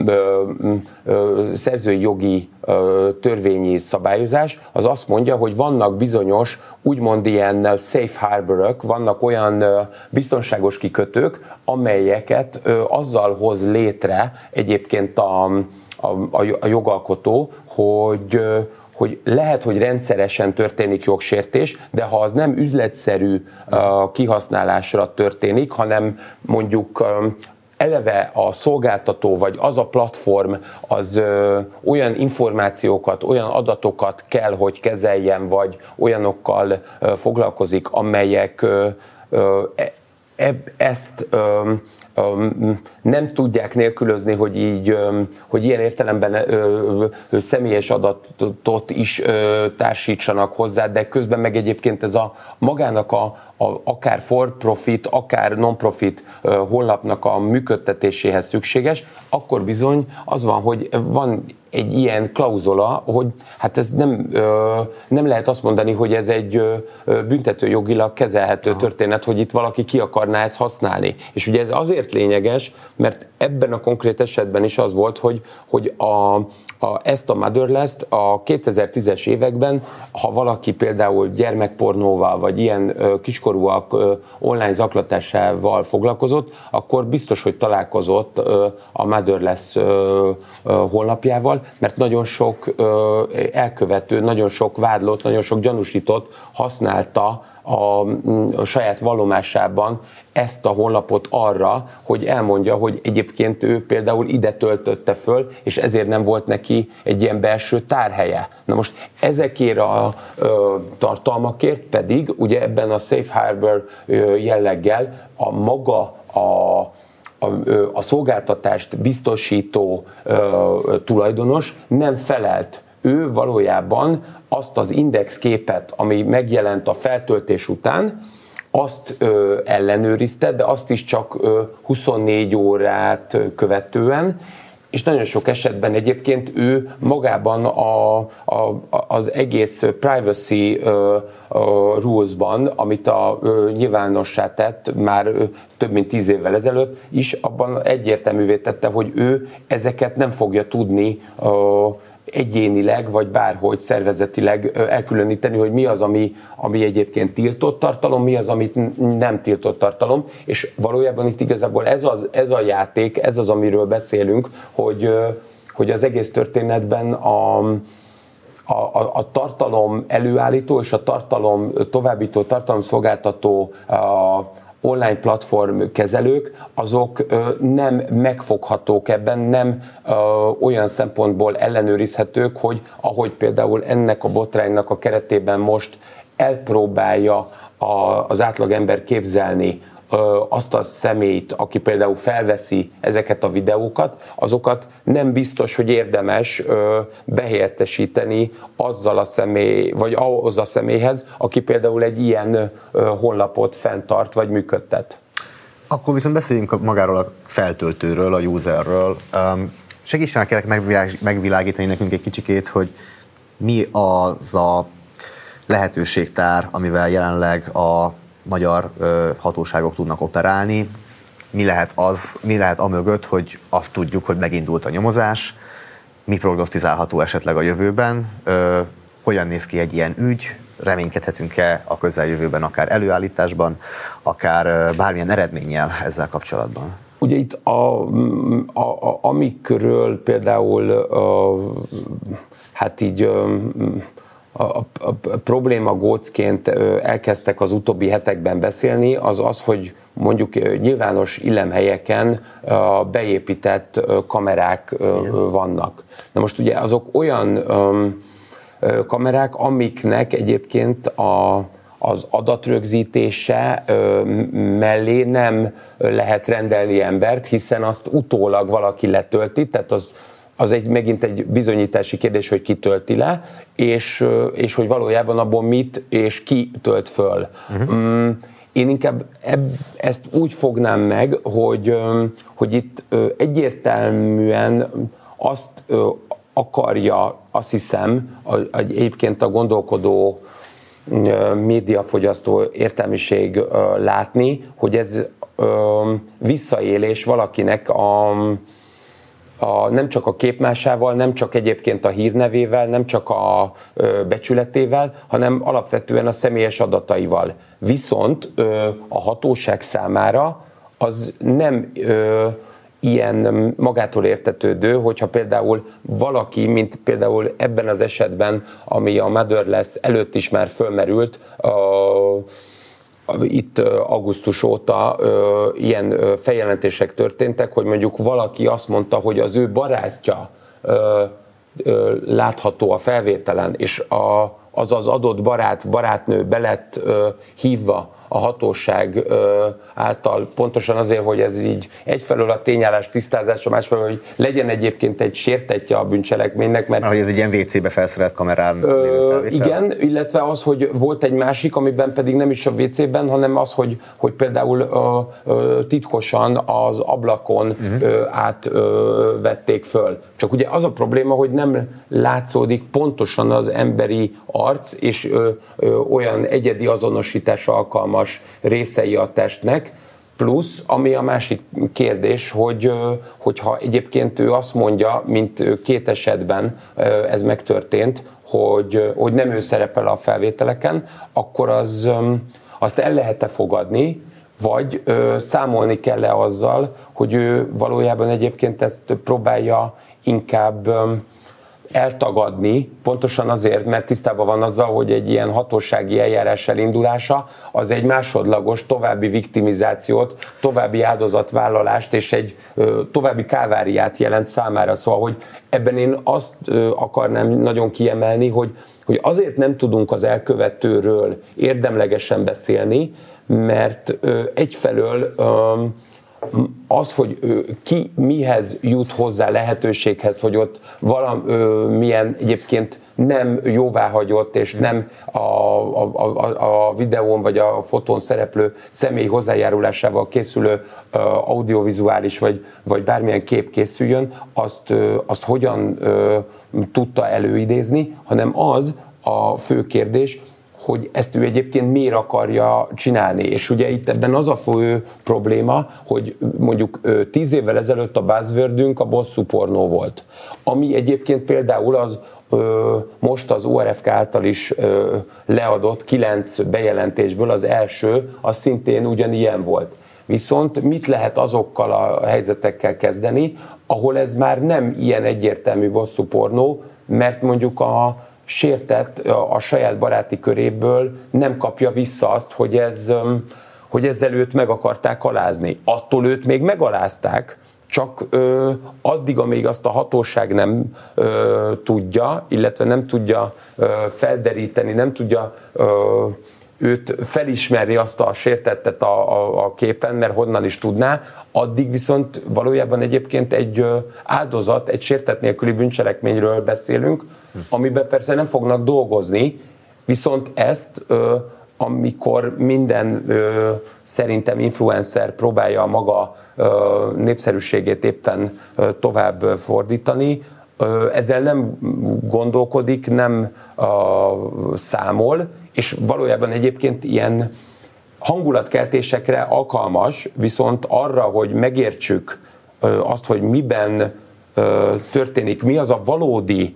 szerzői jogi törvényi szabályozás az azt mondja, hogy vannak bizonyos úgymond ilyen safe harbor-ök, vannak olyan biztonságos kikötők, amelyeket azzal hoz létre egyébként a jogalkotó, hogy lehet, hogy rendszeresen történik jogsértés, de ha az nem üzletszerű kihasználásra történik, hanem mondjuk eleve a szolgáltató vagy az a platform az olyan információkat, olyan adatokat kell, hogy kezeljen, vagy olyanokkal foglalkozik, amelyek ezt nem tudják nélkülözni, hogy ilyen értelemben személyes adatot is társítsanak hozzá, de közben meg egyébként ez magának akár for profit, akár non-profit honlapnak a működtetéséhez szükséges, akkor bizony az van, hogy van egy ilyen klauzula, hogy hát ez nem lehet azt mondani, hogy ez egy büntetőjogilag kezelhető történet, hogy itt valaki ki akarná ezt használni. És ugye ez azért lényeges, mert ebben a konkrét esetben is az volt, hogy ezt a Motherless-t a 2010-es években, ha valaki például gyermekpornóval, vagy ilyen kiskorúak online zaklatásával foglalkozott, akkor biztos, hogy találkozott a Motherless honlapjával, mert nagyon sok elkövető, nagyon sok vádlott, nagyon sok gyanúsított használta a saját vallomásában ezt a honlapot arra, hogy elmondja, hogy egyébként ő például ide töltötte föl, és ezért nem volt neki egy ilyen belső tárhelye. Na most ezekért a tartalmakért pedig, ugye ebben a Safe Harbor jelleggel a maga a szolgáltatást biztosító tulajdonos nem felelt. Ő valójában azt az indexképet, ami megjelent a feltöltés után, azt ellenőrizte, de azt is csak 24 órát követően, és nagyon sok esetben egyébként ő magában az egész privacy rules-ban, amit nyilvánossá tett már több mint 10 évvel ezelőtt is, abban egyértelművé tette, hogy ő ezeket nem fogja tudni egyénileg, vagy bárhogy szervezetileg elkülöníteni, hogy mi az, ami egyébként tiltott tartalom, mi az, amit nem tiltott tartalom, és valójában itt igazából ez a játék, ez az, amiről beszélünk, hogy az egész történetben a tartalom előállító és a tartalom továbbító, tartalomszolgáltató online platform kezelők, azok nem megfoghatók ebben, nem olyan szempontból ellenőrizhetők, hogy ahogy például ennek a botránynak a keretében most elpróbálja az átlagember képzelni azt a személyt, aki például felveszi ezeket a videókat, azokat nem biztos, hogy érdemes behelyettesíteni azzal a személy, vagy ahhoz a személyhez, aki például egy ilyen honlapot fenntart, vagy működtet. Akkor viszont beszéljünk magáról a feltöltőről, a userről. Segítsen kérlek megvilágítani nekünk egy kicsikét, hogy mi az a lehetőségtár, amivel jelenleg a magyar hatóságok tudnak operálni, mi lehet amögött, hogy azt tudjuk, hogy megindult a nyomozás, mi prognosztizálható esetleg a jövőben, hogyan néz ki egy ilyen ügy, reménykedhetünk-e a közeljövőben akár előállításban, akár bármilyen eredménnyel ezzel kapcsolatban? Ugye itt amikről például hát így a probléma gócként elkezdtek az utóbbi hetekben beszélni, az, hogy mondjuk nyilvános illemhelyeken beépített kamerák vannak. Na most ugye azok olyan kamerák, amiknek egyébként az adatrögzítése mellé nem lehet rendelni embert, hiszen azt utólag valaki letölti, tehát az megint egy bizonyítási kérdés, hogy ki tölti le, és hogy valójában abból mit és ki tölt föl. Én inkább ezt úgy fognám meg, hogy itt egyértelműen azt akarja, azt hiszem, egyébként a gondolkodó médiafogyasztó értelmiség látni, hogy ez visszaélés valakinek nem csak a képmásával, nem csak egyébként a hírnevével, nem csak a becsületével, hanem alapvetően a személyes adataival. Viszont a hatóság számára az nem ilyen magától értetődő, hogyha például valaki, mint például ebben az esetben, ami a Motherless előtt is már fölmerült, itt augusztus óta ilyen feljelentések történtek, hogy mondjuk valaki azt mondta, hogy az ő barátja látható a felvételen, és az adott barátnő be lett hívva a hatóság által, pontosan azért, hogy ez így egyfelől a tényállás tisztázása, másfelől, hogy legyen egyébként egy sértettje a bűncselekménynek, mert hogy ez egy ilyen WC-be felszerelt kamerán igen, illetve az, hogy volt egy másik, amiben pedig nem is a WC-ben, hanem az, hogy például titkosan az ablakon átvették föl. Csak ugye az a probléma, hogy nem látszódik pontosan az emberi arc, és olyan egyedi azonosításra alkalmas részei a testnek, plusz, ami a másik kérdés, hogyha egyébként ő azt mondja, mint két esetben ez megtörtént, hogy nem ő szerepel a felvételeken, akkor azt el lehet-e fogadni, vagy számolni kell-e azzal, hogy ő valójában egyébként ezt próbálja inkább eltagadni, pontosan azért, mert tisztában van azzal, hogy egy ilyen hatósági eljárás elindulása az egy másodlagos további viktimizációt, további áldozatvállalást és egy további káváriát jelent számára. Szóval, hogy ebben én azt akarnám nagyon kiemelni, hogy azért nem tudunk az elkövetőről érdemlegesen beszélni, mert egyfelől az, hogy ki mihez jut hozzá lehetőséghez, hogy ott valamilyen egyébként nem jóváhagyott és nem a videón vagy a fotón szereplő személy hozzájárulásával készülő audiovizuális vagy bármilyen kép készüljön, azt hogyan tudta előidézni, hanem az a fő kérdés, hogy ezt ő egyébként miért akarja csinálni. És ugye itt ebben az a fő probléma, hogy mondjuk 10 évvel ezelőtt a buzzwordünk a bosszú pornó volt. Ami egyébként például most az ORFK által is leadott 9 bejelentésből az első, az szintén ugyanilyen volt. Viszont mit lehet azokkal a helyzetekkel kezdeni, ahol ez már nem ilyen egyértelmű bosszú pornó, mert mondjuk a sértett a saját baráti köréből nem kapja vissza azt, hogy ezzel őt meg akarták alázni. Attól őt még megalázták, csak addig, amíg azt a hatóság nem tudja, illetve nem tudja felderíteni, nem tudja őt felismerni azt a sértettet a képen, mert honnan is tudná, addig viszont valójában egyébként egy áldozat, egy sértett nélküli bűncselekményről beszélünk, amiben persze nem fognak dolgozni, viszont ezt, amikor minden szerintem influencer próbálja a maga népszerűségét éppen tovább fordítani, ezzel nem gondolkodik, nem számol, és valójában egyébként ilyen hangulatkeltésekre alkalmas, viszont arra, hogy megértsük azt, hogy miben történik, mi az a valódi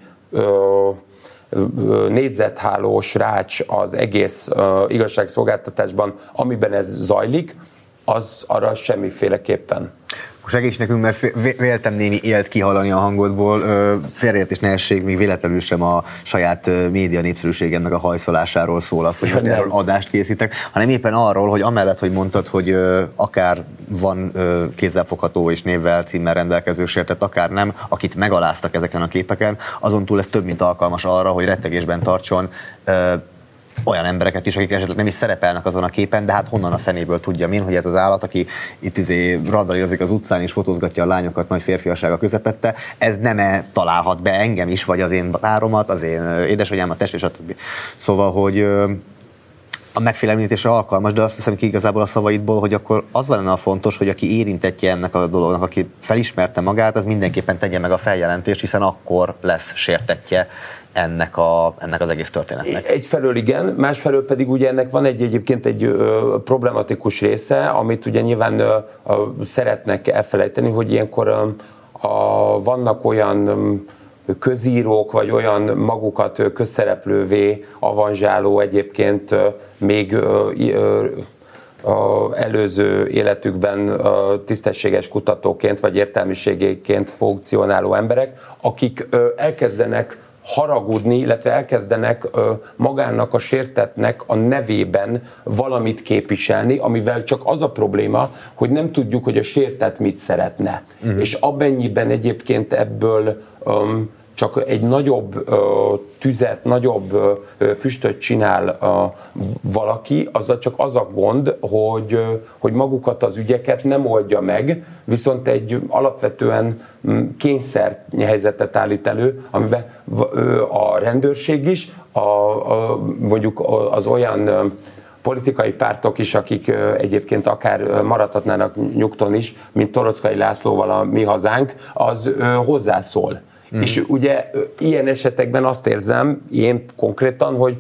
négyzethálós rács az egész igazságszolgáltatásban, amiben ez zajlik, az arra semmiféleképpen. Segíts nekünk, mert véltem némi élt kihallani a hangodból, félreértés ne essék, még véletlenül sem a saját média népszerűségemnek a hajszolásáról szól az, hogy most erről adást készítek, hanem éppen arról, hogy amellett, hogy mondtad, hogy akár van kézzelfogható és névvel, címmel rendelkező sértett, akár nem, akit megaláztak ezeken a képeken, azon túl ez több, mint alkalmas arra, hogy rettegésben tartson olyan embereket is, akik esetleg nem is szerepelnek azon a képen, de hát honnan a fenéből tudjam én, hogy ez az állat, aki itt randalírozik az utcán és fotózgatja a lányokat nagy férfiassága közepette, ez nem találhat be engem is, vagy az én páromat, az én édesanyámat, testvért, stb. Szóval, hogy a megfélemlítésre alkalmas, de azt hiszem ki igazából a szavaidból, hogy akkor az lenne a fontos, hogy aki érintettje ennek a dolognak, aki felismerte magát, az mindenképpen tegye meg a feljelentést, hiszen akkor lesz sértettje ennek az egész történetnek. Egyfelől igen, másfelől pedig ugye ennek van egyébként egy problematikus része, amit ugye nyilván szeretnek elfelejteni, hogy ilyenkor vannak olyan közírók, vagy olyan magukat közszereplővé avanzsáló egyébként még előző életükben tisztességes kutatóként, vagy értelmiségéként funkcionáló emberek, akik elkezdenek haragudni, illetve elkezdenek magának a sértettnek a nevében valamit képviselni, amivel csak az a probléma, hogy nem tudjuk, hogy a sértett mit szeretne. És amennyiben egyébként ebből csak egy nagyobb tüzet, nagyobb füstöt csinál valaki, azzal csak az a gond, hogy magukat az ügyeket nem oldja meg, viszont egy alapvetően kényszerhelyzetet állít elő, amiben a rendőrség is, mondjuk az olyan politikai pártok is, akik egyébként akár maradhatnának nyugton is, mint Toroczkai Lászlóval a Mi Hazánk, az hozzászól. És ugye ilyen esetekben azt érzem én konkrétan, hogy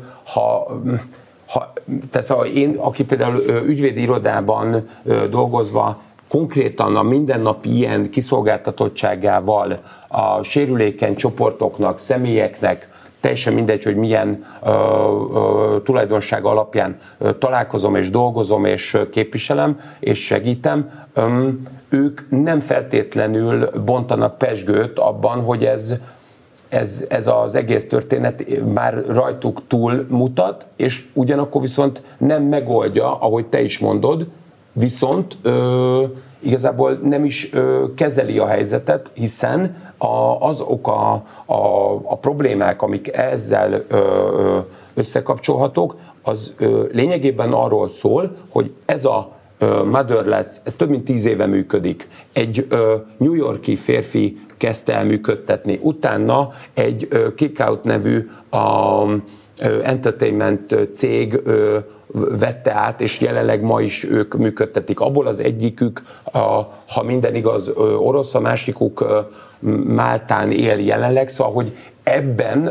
tehát én, aki például ügyvédi irodában dolgozva konkrétan a mindennapi ilyen kiszolgáltatottságával a sérülékeny csoportoknak, személyeknek, teljesen mindegy, hogy milyen tulajdonság alapján találkozom és dolgozom és képviselem és segítem, ők nem feltétlenül bontanak pezsgőt abban, hogy ez az egész történet már rajtuk túl mutat, és ugyanakkor viszont nem megoldja, ahogy te is mondod, viszont igazából nem is kezeli a helyzetet, hiszen azok a problémák, amik ezzel összekapcsolhatók, az lényegében arról szól, hogy ez a Motherless, ez több mint 10 éve működik. Egy New York-i férfi kezdte el működtetni. Utána egy Kickout nevű entertainment cég vette át, és jelenleg ma is ők működtetik. Abból az egyikük, ha minden igaz, orosz, a másikuk Máltán él jelenleg, szóval, hogy ebben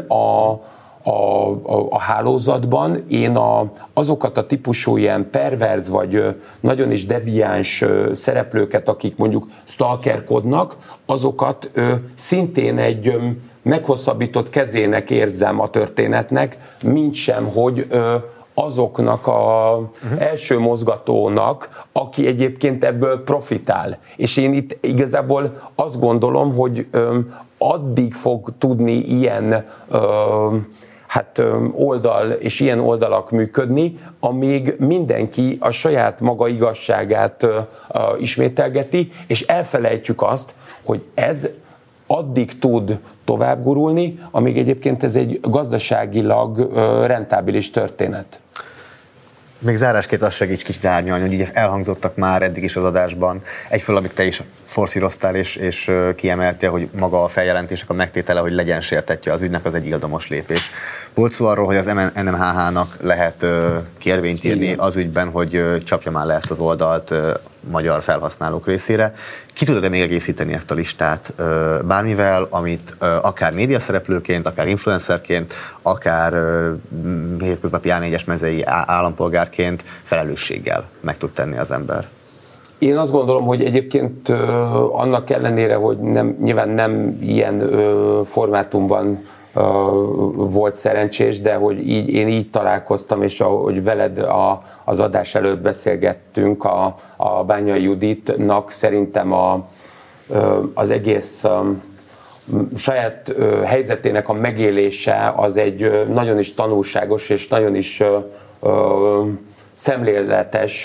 a hálózatban én azokat a típusú ilyen perverz vagy nagyon is deviáns szereplőket, akik mondjuk stalkerkodnak, azokat szintén egy meghosszabbított kezének érzem a történetnek, mintsem, hogy azoknak az első mozgatónak, aki egyébként ebből profitál. És én itt igazából azt gondolom, hogy addig fog tudni ilyen oldal és ilyen oldalak működni, amíg mindenki a saját maga igazságát ismételgeti, és elfelejtjük azt, hogy ez addig tud tovább gurulni, amíg egyébként ez egy gazdaságilag rentábilis történet. Még zárásként azt segíts kicsit árnyalni, hogy így elhangzottak már eddig is az adásban. Egyfelől, amit te is forszíroztál és kiemeltél, hogy maga a feljelentések a megtétele, hogy legyen sértettje az ügynek, az egy ildomos lépés. Volt szó arról, hogy az NMHH-nak lehet kérvényt írni az ügyben, hogy csapja már le ezt az oldalt magyar felhasználók részére. Ki tudod-e még egészíteni ezt a listát bármivel, amit akár médiaszereplőként, akár influencerként, akár hétköznapi A4-es mezei állampolgárként felelősséggel meg tud tenni az ember? Én azt gondolom, hogy egyébként annak ellenére, hogy nyilván nem ilyen formátumban volt szerencsés, de hogy én így találkoztam, és ahogy veled az adás előtt beszélgettünk, a Bányai Juditnak szerintem az egész saját helyzetének a megélése az egy nagyon is tanulságos és nagyon is szemléletes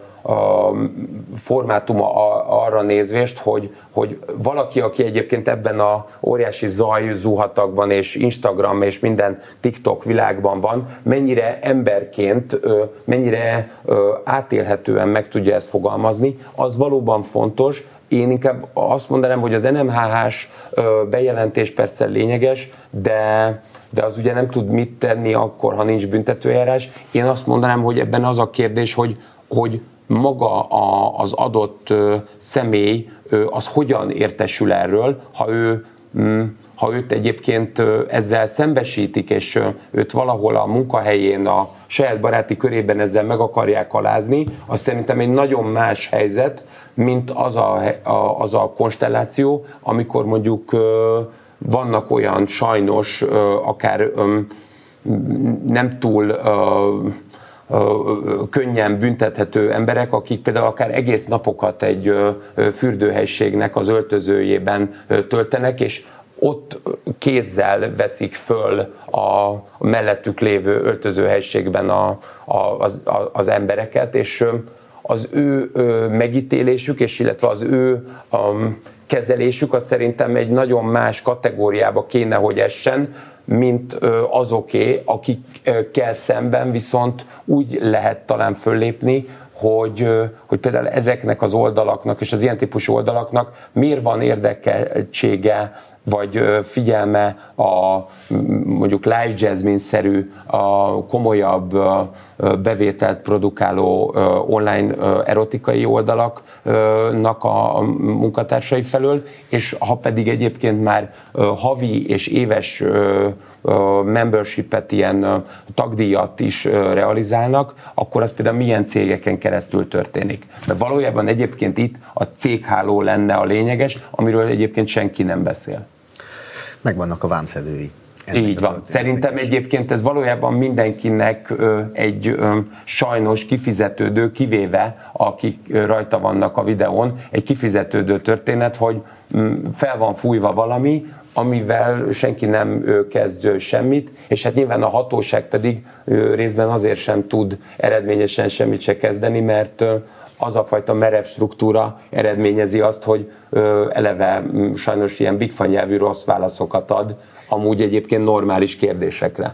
formátuma arra nézvést, hogy valaki, aki egyébként ebben a óriási zajzuhatagban és Instagram és minden TikTok világban van, mennyire emberként, mennyire átélhetően meg tudja ezt fogalmazni, az valóban fontos. Én inkább azt mondanám, hogy az NMHH-s bejelentés persze lényeges, de az ugye nem tud mit tenni akkor, ha nincs büntetőeljárás. Én azt mondanám, hogy ebben az a kérdés, hogy maga az adott személy az hogyan értesül erről, ha őt egyébként ezzel szembesítik, és őt valahol a munkahelyén, a saját baráti körében ezzel meg akarják alázni, az szerintem egy nagyon más helyzet, mint az a konstelláció, amikor mondjuk vannak olyan sajnos, akár nem túl könnyen büntethető emberek, akik például akár egész napokat egy fürdőhelyiségnek az öltözőjében töltenek, és ott kézzel veszik föl a mellettük lévő öltözőhelyiségben az embereket, és az ő megítélésük, és illetve az ő kezelésük az szerintem egy nagyon más kategóriába kéne, hogy essen, mint azoké, akikkel szemben viszont úgy lehet talán föllépni, hogy például ezeknek az oldalaknak és az ilyen típusú oldalaknak miért van érdekeltsége vagy figyelme a mondjuk Live Jasmine-szerű, a komolyabb bevételt produkáló online erotikai oldalaknak a munkatársai felől, és ha pedig egyébként már havi és éves membership-et, ilyen tagdíjat is realizálnak, akkor az például milyen cégeken keresztül történik. Mert valójában egyébként itt a cégháló lenne a lényeges, amiről egyébként senki nem beszél. Megvannak a vámszedői. Így van. Szerintem egyébként ez valójában mindenkinek egy sajnos kifizetődő, kivéve akik rajta vannak a videón, egy kifizetődő történet, hogy fel van fújva valami, amivel senki nem kezd semmit, és hát nyilván a hatóság pedig részben azért sem tud eredményesen semmit se kezdeni, mert az a fajta merev struktúra eredményezi azt, hogy eleve sajnos ilyen bigfa nyelvű rossz válaszokat ad, amúgy egyébként normális kérdésekre.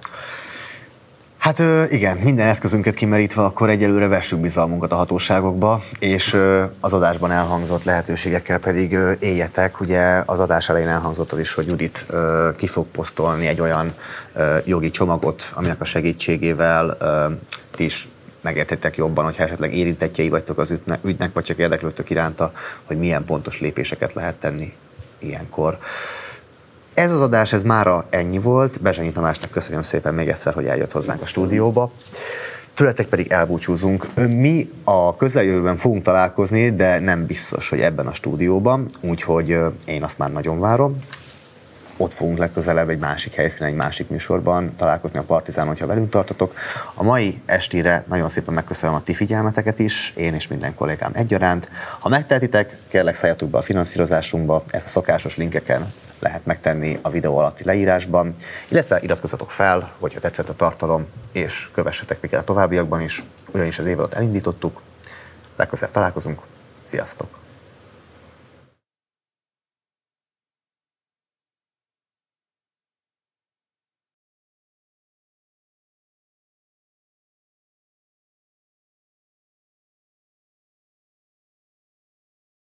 Hát igen, minden eszközünket kimerítve, akkor egyelőre vessük bizalmunkat a hatóságokba, és az adásban elhangzott lehetőségekkel pedig éljetek. Ugye az adás elején elhangzott az is, hogy Judit ki fog posztolni egy olyan jogi csomagot, aminek a segítségével ti is megértettek jobban, hogyha esetleg érintettjei vagytok az ügynek, vagy csak érdeklődtök iránta, hogy milyen pontos lépéseket lehet tenni ilyenkor. Ez az adás, ez mára ennyi volt. Bezsenyi Tamásnak köszönöm szépen még egyszer, hogy eljött hozzánk a stúdióba. Tőletek pedig elbúcsúzunk. Mi a közeljövőben fogunk találkozni, de nem biztos, hogy ebben a stúdióban, úgyhogy én azt már nagyon várom. Ott fogunk legközelebb egy másik helyszínen, egy másik műsorban találkozni a Partizán, hogyha velünk tartotok. A mai estére nagyon szépen megköszönöm a ti figyelmeteket is, én és minden kollégám egyaránt. Ha megtehetitek, kérlek szálljatok be a finanszírozásunkba, ezt a szokásos linkeken lehet megtenni a videó alatti leírásban, illetve iratkozzatok fel, hogyha tetszett a tartalom, és kövessetek minket a továbbiakban is, ugyanis az év alatt elindítottuk. Legközelebb találkozunk, sziasztok!